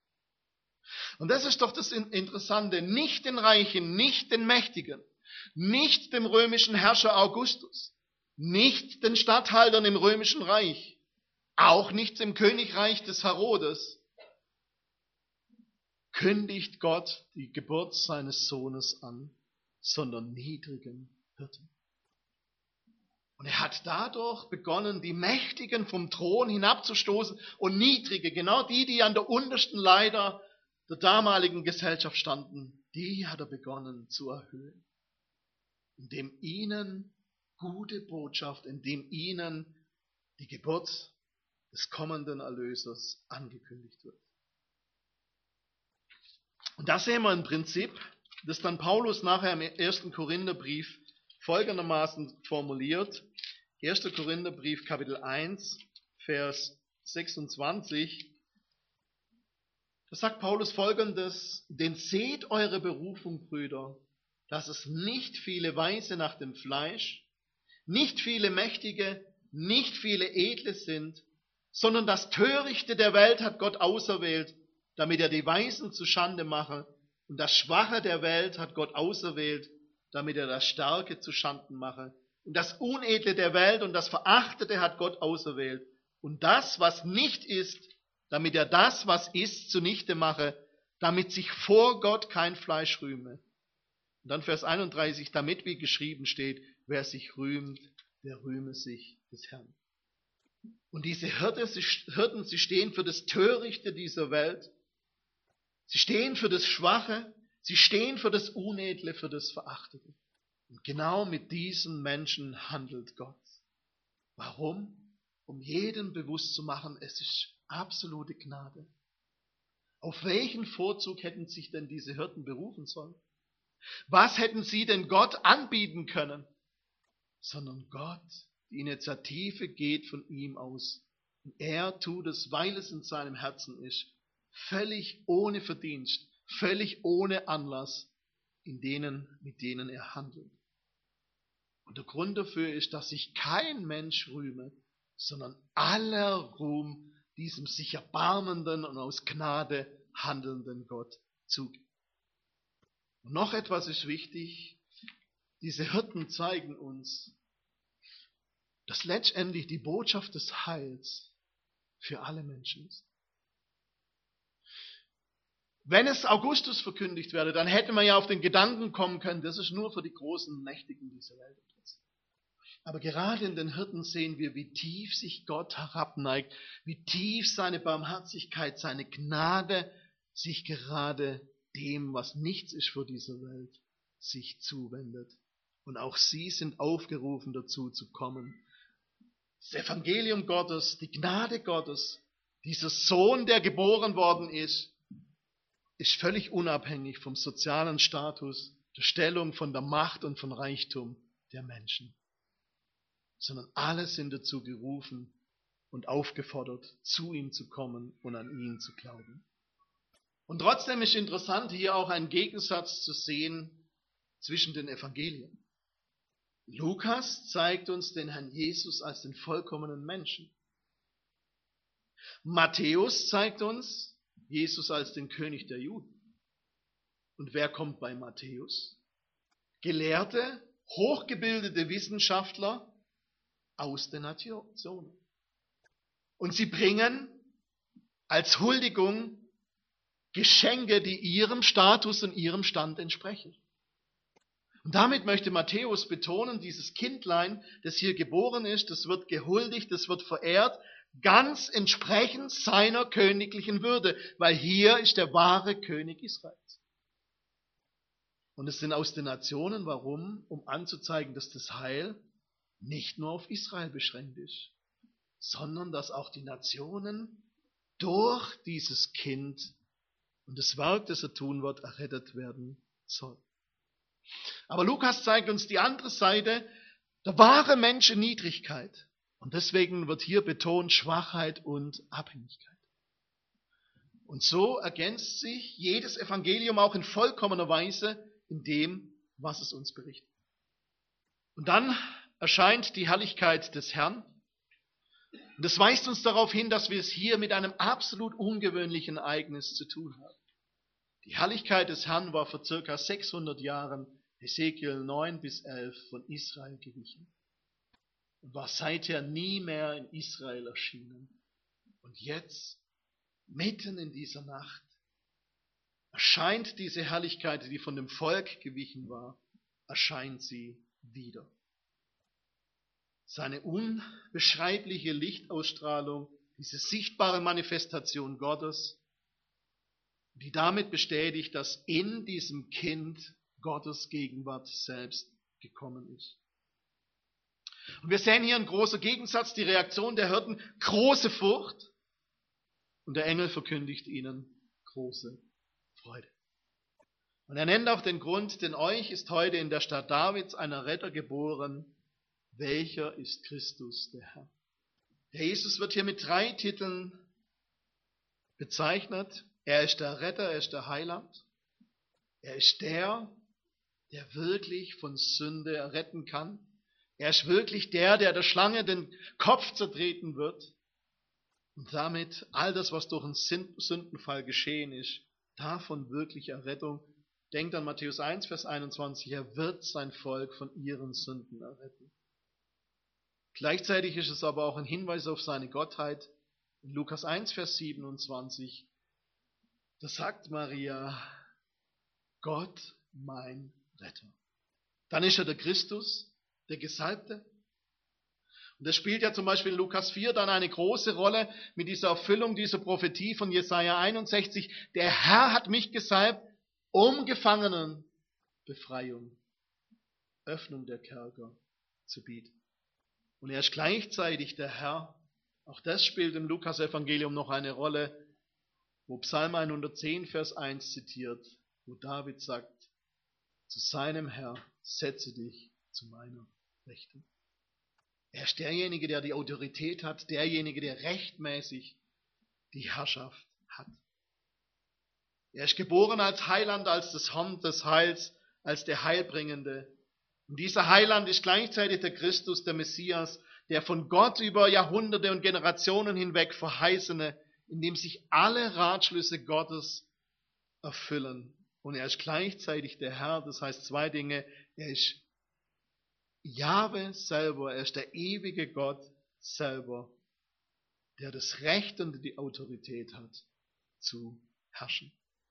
Und das ist doch das Interessante, nicht den Reichen, nicht den Mächtigen, nicht dem römischen Herrscher Augustus, nicht den Statthaltern im römischen Reich, auch nicht dem Königreich des Herodes, kündigt Gott die Geburt seines Sohnes an, sondern niedrigen Hirten. Und er hat dadurch begonnen, die Mächtigen vom Thron hinabzustoßen und Niedrige, genau die, die an der untersten Leiter der damaligen Gesellschaft standen, die hat er begonnen zu erhöhen, indem ihnen gute Botschaft, indem ihnen die Geburt des kommenden Erlösers angekündigt wird. Und da sehen wir ein Prinzip, das dann Paulus nachher im ersten Korintherbrief folgendermaßen formuliert. erster Korintherbrief, Kapitel eins, Vers sechsundzwanzig. Da sagt Paulus Folgendes: Denn seht eure Berufung, Brüder, dass es nicht viele Weise nach dem Fleisch, nicht viele Mächtige, nicht viele Edle sind, sondern das Törichte der Welt hat Gott auserwählt, damit er die Weisen zu Schande mache, und das Schwache der Welt hat Gott auserwählt, damit er das Starke zu Schanden mache, und das Unedle der Welt und das Verachtete hat Gott auserwählt, und das, was nicht ist, damit er das, was ist, zunichte mache, damit sich vor Gott kein Fleisch rühme. Und dann Vers einunddreißig, damit wie geschrieben steht, wer sich rühmt, der rühme sich des Herrn. Und diese Hirte, sie, Hirten, sie stehen für das Törichte dieser Welt. Sie stehen für das Schwache. Sie stehen für das Unedle, für das Verachtete. Und genau mit diesen Menschen handelt Gott. Warum? Um jedem bewusst zu machen, es ist absolute Gnade. Auf welchen Vorzug hätten sich denn diese Hirten berufen sollen? Was hätten sie denn Gott anbieten können? Sondern Gott, die Initiative geht von ihm aus. Und er tut es, weil es in seinem Herzen ist, völlig ohne Verdienst, völlig ohne Anlass, in denen, mit denen er handelt. Und der Grund dafür ist, dass sich kein Mensch rühme, sondern aller Ruhm diesem sich erbarmenden und aus Gnade handelnden Gott zugeht. Und noch etwas ist wichtig, diese Hirten zeigen uns, dass letztendlich die Botschaft des Heils für alle Menschen ist. Wenn es Augustus verkündigt werde, dann hätte man ja auf den Gedanken kommen können, das ist nur für die großen Mächtigen dieser Welt. Aber gerade in den Hirten sehen wir, wie tief sich Gott herabneigt, wie tief seine Barmherzigkeit, seine Gnade sich gerade dem, was nichts ist für diese Welt, sich zuwendet. Und auch sie sind aufgerufen dazu zu kommen. Das Evangelium Gottes, die Gnade Gottes, dieser Sohn, der geboren worden ist, ist völlig unabhängig vom sozialen Status, der Stellung, von der Macht und von Reichtum der Menschen. Sondern alle sind dazu gerufen und aufgefordert, zu ihm zu kommen und an ihn zu glauben. Und trotzdem ist interessant, hier auch einen Gegensatz zu sehen zwischen den Evangelien. Lukas zeigt uns den Herrn Jesus als den vollkommenen Menschen. Matthäus zeigt uns Jesus als den König der Juden. Und wer kommt bei Matthäus? Gelehrte, hochgebildete Wissenschaftler aus den Nationen. Und sie bringen als Huldigung Geschenke, die ihrem Status und ihrem Stand entsprechen. Und damit möchte Matthäus betonen, dieses Kindlein, das hier geboren ist, das wird gehuldigt, das wird verehrt, ganz entsprechend seiner königlichen Würde, weil hier ist der wahre König Israels. Und es sind aus den Nationen, warum? Um anzuzeigen, dass das Heil nicht nur auf Israel beschränkt ist, sondern dass auch die Nationen durch dieses Kind und das Werk, das er tun wird, errettet werden sollen. Aber Lukas zeigt uns die andere Seite, der wahre Mensch in Niedrigkeit. Und deswegen wird hier betont Schwachheit und Abhängigkeit. Und so ergänzt sich jedes Evangelium auch in vollkommener Weise in dem, was es uns berichtet. Und dann erscheint die Herrlichkeit des Herrn. Und das weist uns darauf hin, dass wir es hier mit einem absolut ungewöhnlichen Ereignis zu tun haben. Die Herrlichkeit des Herrn war vor circa sechshundert Jahren, Hesekiel neun bis elf, von Israel gewichen und war seither nie mehr in Israel erschienen. Und jetzt, mitten in dieser Nacht, erscheint diese Herrlichkeit, die von dem Volk gewichen war, erscheint sie wieder. Seine unbeschreibliche Lichtausstrahlung, diese sichtbare Manifestation Gottes, die damit bestätigt, dass in diesem Kind Gottes Gegenwart selbst gekommen ist. Und wir sehen hier einen großen Gegensatz, die Reaktion der Hirten, große Furcht, und der Engel verkündigt ihnen große Freude. Und er nennt auch den Grund, denn euch ist heute in der Stadt Davids einer Retter geboren, welcher ist Christus der Herr. Der Jesus wird hier mit drei Titeln bezeichnet. Er ist der Retter, er ist der Heiland. Er ist der, der wirklich von Sünde retten kann. Er ist wirklich der, der der Schlange den Kopf zertreten wird. Und damit all das, was durch einen Sündenfall geschehen ist, davon wirklich Errettung. Denkt an Matthäus eins, Vers einundzwanzig, er wird sein Volk von ihren Sünden erretten. Gleichzeitig ist es aber auch ein Hinweis auf seine Gottheit. In Lukas eins, Vers siebenundzwanzig, da sagt Maria, Gott mein Retter. Dann ist er der Christus, der Gesalbte. Und das spielt ja zum Beispiel in Lukas vier dann eine große Rolle mit dieser Erfüllung dieser Prophetie von Jesaja einundsechzig. Der Herr hat mich gesalbt, um Gefangenen Befreiung, Öffnung der Kerker zu bieten. Und er ist gleichzeitig der Herr. Auch das spielt im Lukas-Evangelium noch eine Rolle, wo Psalm hundertzehn, Vers eins zitiert, wo David sagt, zu seinem Herr setze dich zu meiner Rechten. Er ist derjenige, der die Autorität hat, derjenige, der rechtmäßig die Herrschaft hat. Er ist geboren als Heiland, als das Horn des Heils, als der Heilbringende. Und dieser Heiland ist gleichzeitig der Christus, der Messias, der von Gott über Jahrhunderte und Generationen hinweg verheißene, in dem sich alle Ratschlüsse Gottes erfüllen. Und er ist gleichzeitig der Herr, das heißt zwei Dinge. Er ist Jahwe selber, er ist der ewige Gott selber, der das Recht und die Autorität hat, zu herrschen.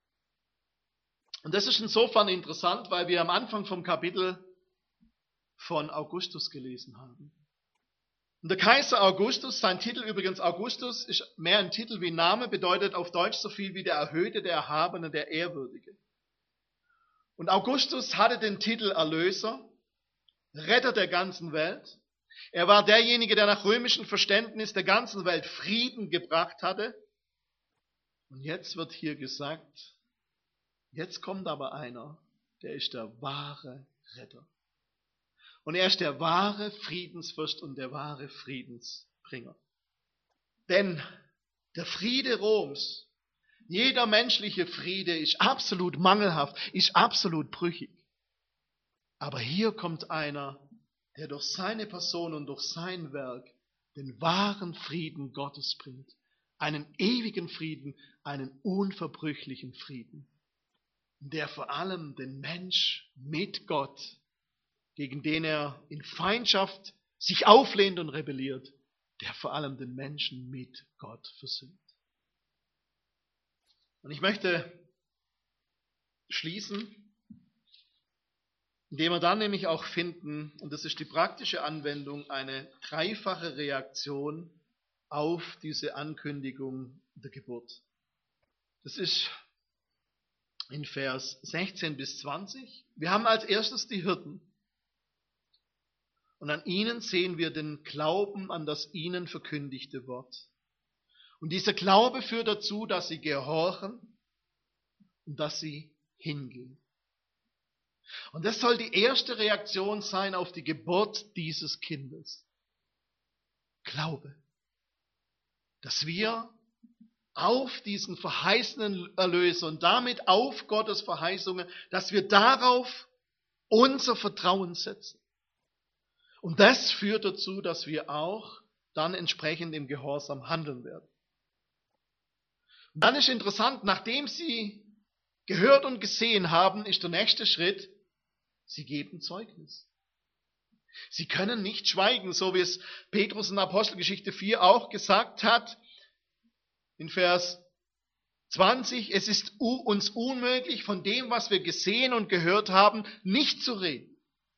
Und das ist insofern interessant, weil wir am Anfang vom Kapitel von Augustus gelesen haben. Und der Kaiser Augustus, sein Titel übrigens Augustus, ist mehr ein Titel wie Name, bedeutet auf Deutsch so viel wie der Erhöhte, der Erhabene, der Ehrwürdige. Und Augustus hatte den Titel Erlöser, Retter der ganzen Welt. Er war derjenige, der nach römischem Verständnis der ganzen Welt Frieden gebracht hatte. Und jetzt wird hier gesagt, jetzt kommt aber einer, der ist der wahre Retter. Und er ist der wahre Friedensfürst und der wahre Friedensbringer. Denn der Friede Roms, jeder menschliche Friede ist absolut mangelhaft, ist absolut brüchig. Aber hier kommt einer, der durch seine Person und durch sein Werk den wahren Frieden Gottes bringt. Einen ewigen Frieden, einen unverbrüchlichen Frieden. Der vor allem den Mensch mit Gott, gegen den er in Feindschaft sich auflehnt und rebelliert, der vor allem den Menschen mit Gott versöhnt. Und ich möchte schließen, indem wir dann nämlich auch finden, und das ist die praktische Anwendung, eine dreifache Reaktion auf diese Ankündigung der Geburt. Das ist in Vers sechzehn bis zwanzig. Wir haben als erstes die Hirten. Und an ihnen sehen wir den Glauben an das ihnen verkündigte Wort. Und dieser Glaube führt dazu, dass sie gehorchen und dass sie hingehen. Und das soll die erste Reaktion sein auf die Geburt dieses Kindes. Glaube. Dass wir auf diesen verheißenen Erlöser und damit auf Gottes Verheißungen, dass wir darauf unser Vertrauen setzen. Und das führt dazu, dass wir auch dann entsprechend im Gehorsam handeln werden. Und dann ist interessant, nachdem sie gehört und gesehen haben, ist der nächste Schritt, sie geben Zeugnis. Sie können nicht schweigen, so wie es Petrus in Apostelgeschichte vier auch gesagt hat, in Vers zwanzig, es ist uns unmöglich, von dem, was wir gesehen und gehört haben, nicht zu reden.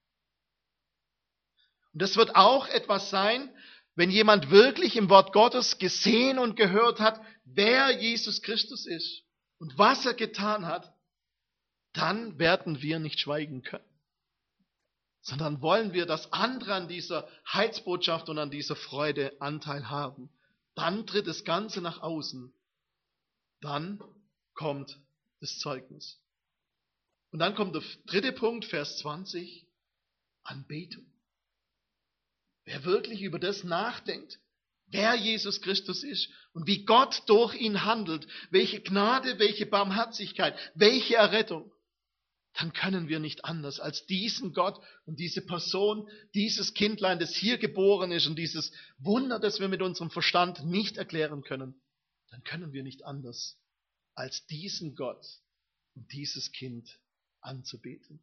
Und das wird auch etwas sein, wenn jemand wirklich im Wort Gottes gesehen und gehört hat, wer Jesus Christus ist und was er getan hat, dann werden wir nicht schweigen können. Sondern wollen wir, dass andere an dieser Heilsbotschaft und an dieser Freude Anteil haben. Dann tritt das Ganze nach außen. Dann kommt das Zeugnis. Und dann kommt der dritte Punkt, Vers zwanzig, Anbetung. Wer wirklich über das nachdenkt, wer Jesus Christus ist und wie Gott durch ihn handelt, welche Gnade, welche Barmherzigkeit, welche Errettung, dann können wir nicht anders als diesen Gott und diese Person, dieses Kindlein, das hier geboren ist und dieses Wunder, das wir mit unserem Verstand nicht erklären können, dann können wir nicht anders als diesen Gott und dieses Kind anzubeten.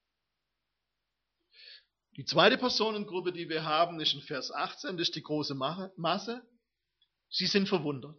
Die zweite Personengruppe, die wir haben, ist in Vers achtzehn, das ist die große Masse. Sie sind verwundert.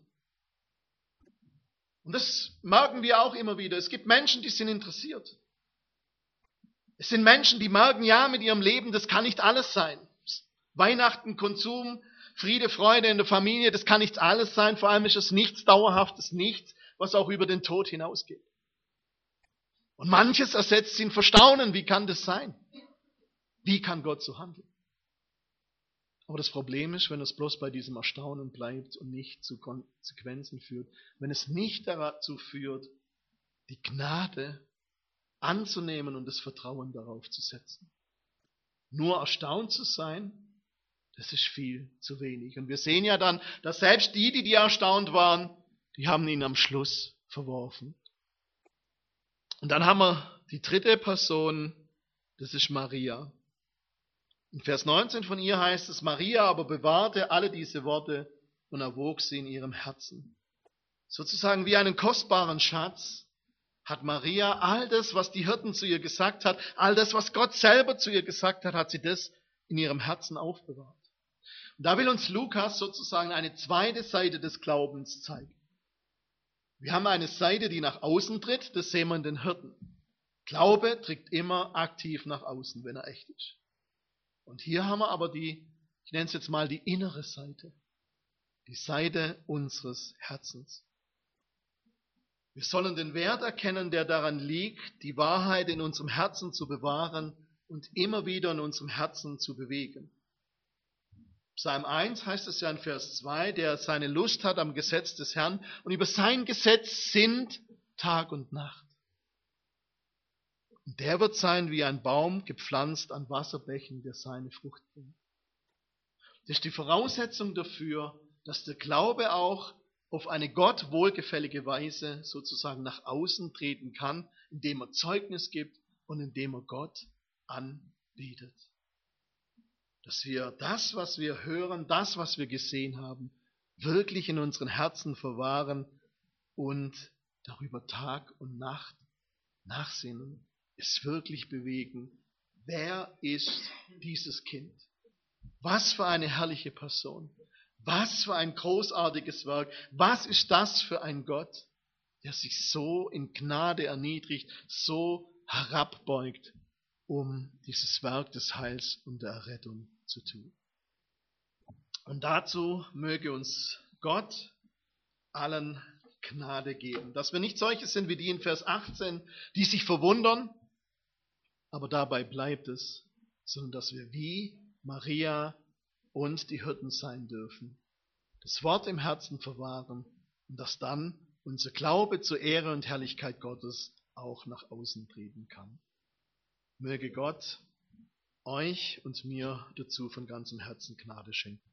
Und das merken wir auch immer wieder. Es gibt Menschen, die sind interessiert. Es sind Menschen, die merken, ja, mit ihrem Leben, das kann nicht alles sein. Weihnachten, Konsum, Friede, Freude in der Familie, das kann nichts alles sein. Vor allem ist es nichts Dauerhaftes, nichts, was auch über den Tod hinausgeht. Und manches ersetzt ihn vor Staunen. Wie kann das sein? Wie kann Gott so handeln? Aber das Problem ist, wenn es bloß bei diesem Erstaunen bleibt und nicht zu Konsequenzen führt, wenn es nicht dazu führt, die Gnade anzunehmen und das Vertrauen darauf zu setzen. Nur erstaunt zu sein, das ist viel zu wenig. Und wir sehen ja dann, dass selbst die, die, die erstaunt waren, die haben ihn am Schluss verworfen. Und dann haben wir die dritte Person, das ist Maria. In Vers neunzehn von ihr heißt es, Maria aber bewahrte alle diese Worte und erwog sie in ihrem Herzen. Sozusagen wie einen kostbaren Schatz hat Maria all das, was die Hirten zu ihr gesagt hat, all das, was Gott selber zu ihr gesagt hat, hat sie das in ihrem Herzen aufbewahrt. Und da will uns Lukas sozusagen eine zweite Seite des Glaubens zeigen. Wir haben eine Seite, die nach außen tritt, das sehen wir in den Hirten. Glaube tritt immer aktiv nach außen, wenn er echt ist. Und hier haben wir aber die, ich nenne es jetzt mal die innere Seite, die Seite unseres Herzens. Wir sollen den Wert erkennen, der daran liegt, die Wahrheit in unserem Herzen zu bewahren und immer wieder in unserem Herzen zu bewegen. Psalm eins heißt es ja in Vers zwei, der seine Lust hat am Gesetz des Herrn und über sein Gesetz sinnt Tag und Nacht. Und der wird sein wie ein Baum gepflanzt an Wasserbächen, der seine Frucht bringt. Das ist die Voraussetzung dafür, dass der Glaube auch auf eine Gott wohlgefällige Weise sozusagen nach außen treten kann, indem er Zeugnis gibt und indem er Gott anbetet. Dass wir das, was wir hören, das, was wir gesehen haben, wirklich in unseren Herzen verwahren und darüber Tag und Nacht nachsinnen, es wirklich bewegen. Wer ist dieses Kind? Was für eine herrliche Person. Was für ein großartiges Werk. Was ist das für ein Gott, der sich so in Gnade erniedrigt, so herabbeugt, um dieses Werk des Heils und der Errettung zu tun. Und dazu möge uns Gott allen Gnade geben, dass wir nicht solche sind wie die in Vers achtzehn, die sich verwundern, aber dabei bleibt es, sondern dass wir wie Maria und die Hirten sein dürfen, das Wort im Herzen verwahren und dass dann unser Glaube zur Ehre und Herrlichkeit Gottes auch nach außen treten kann. Möge Gott euch und mir dazu von ganzem Herzen Gnade schenken.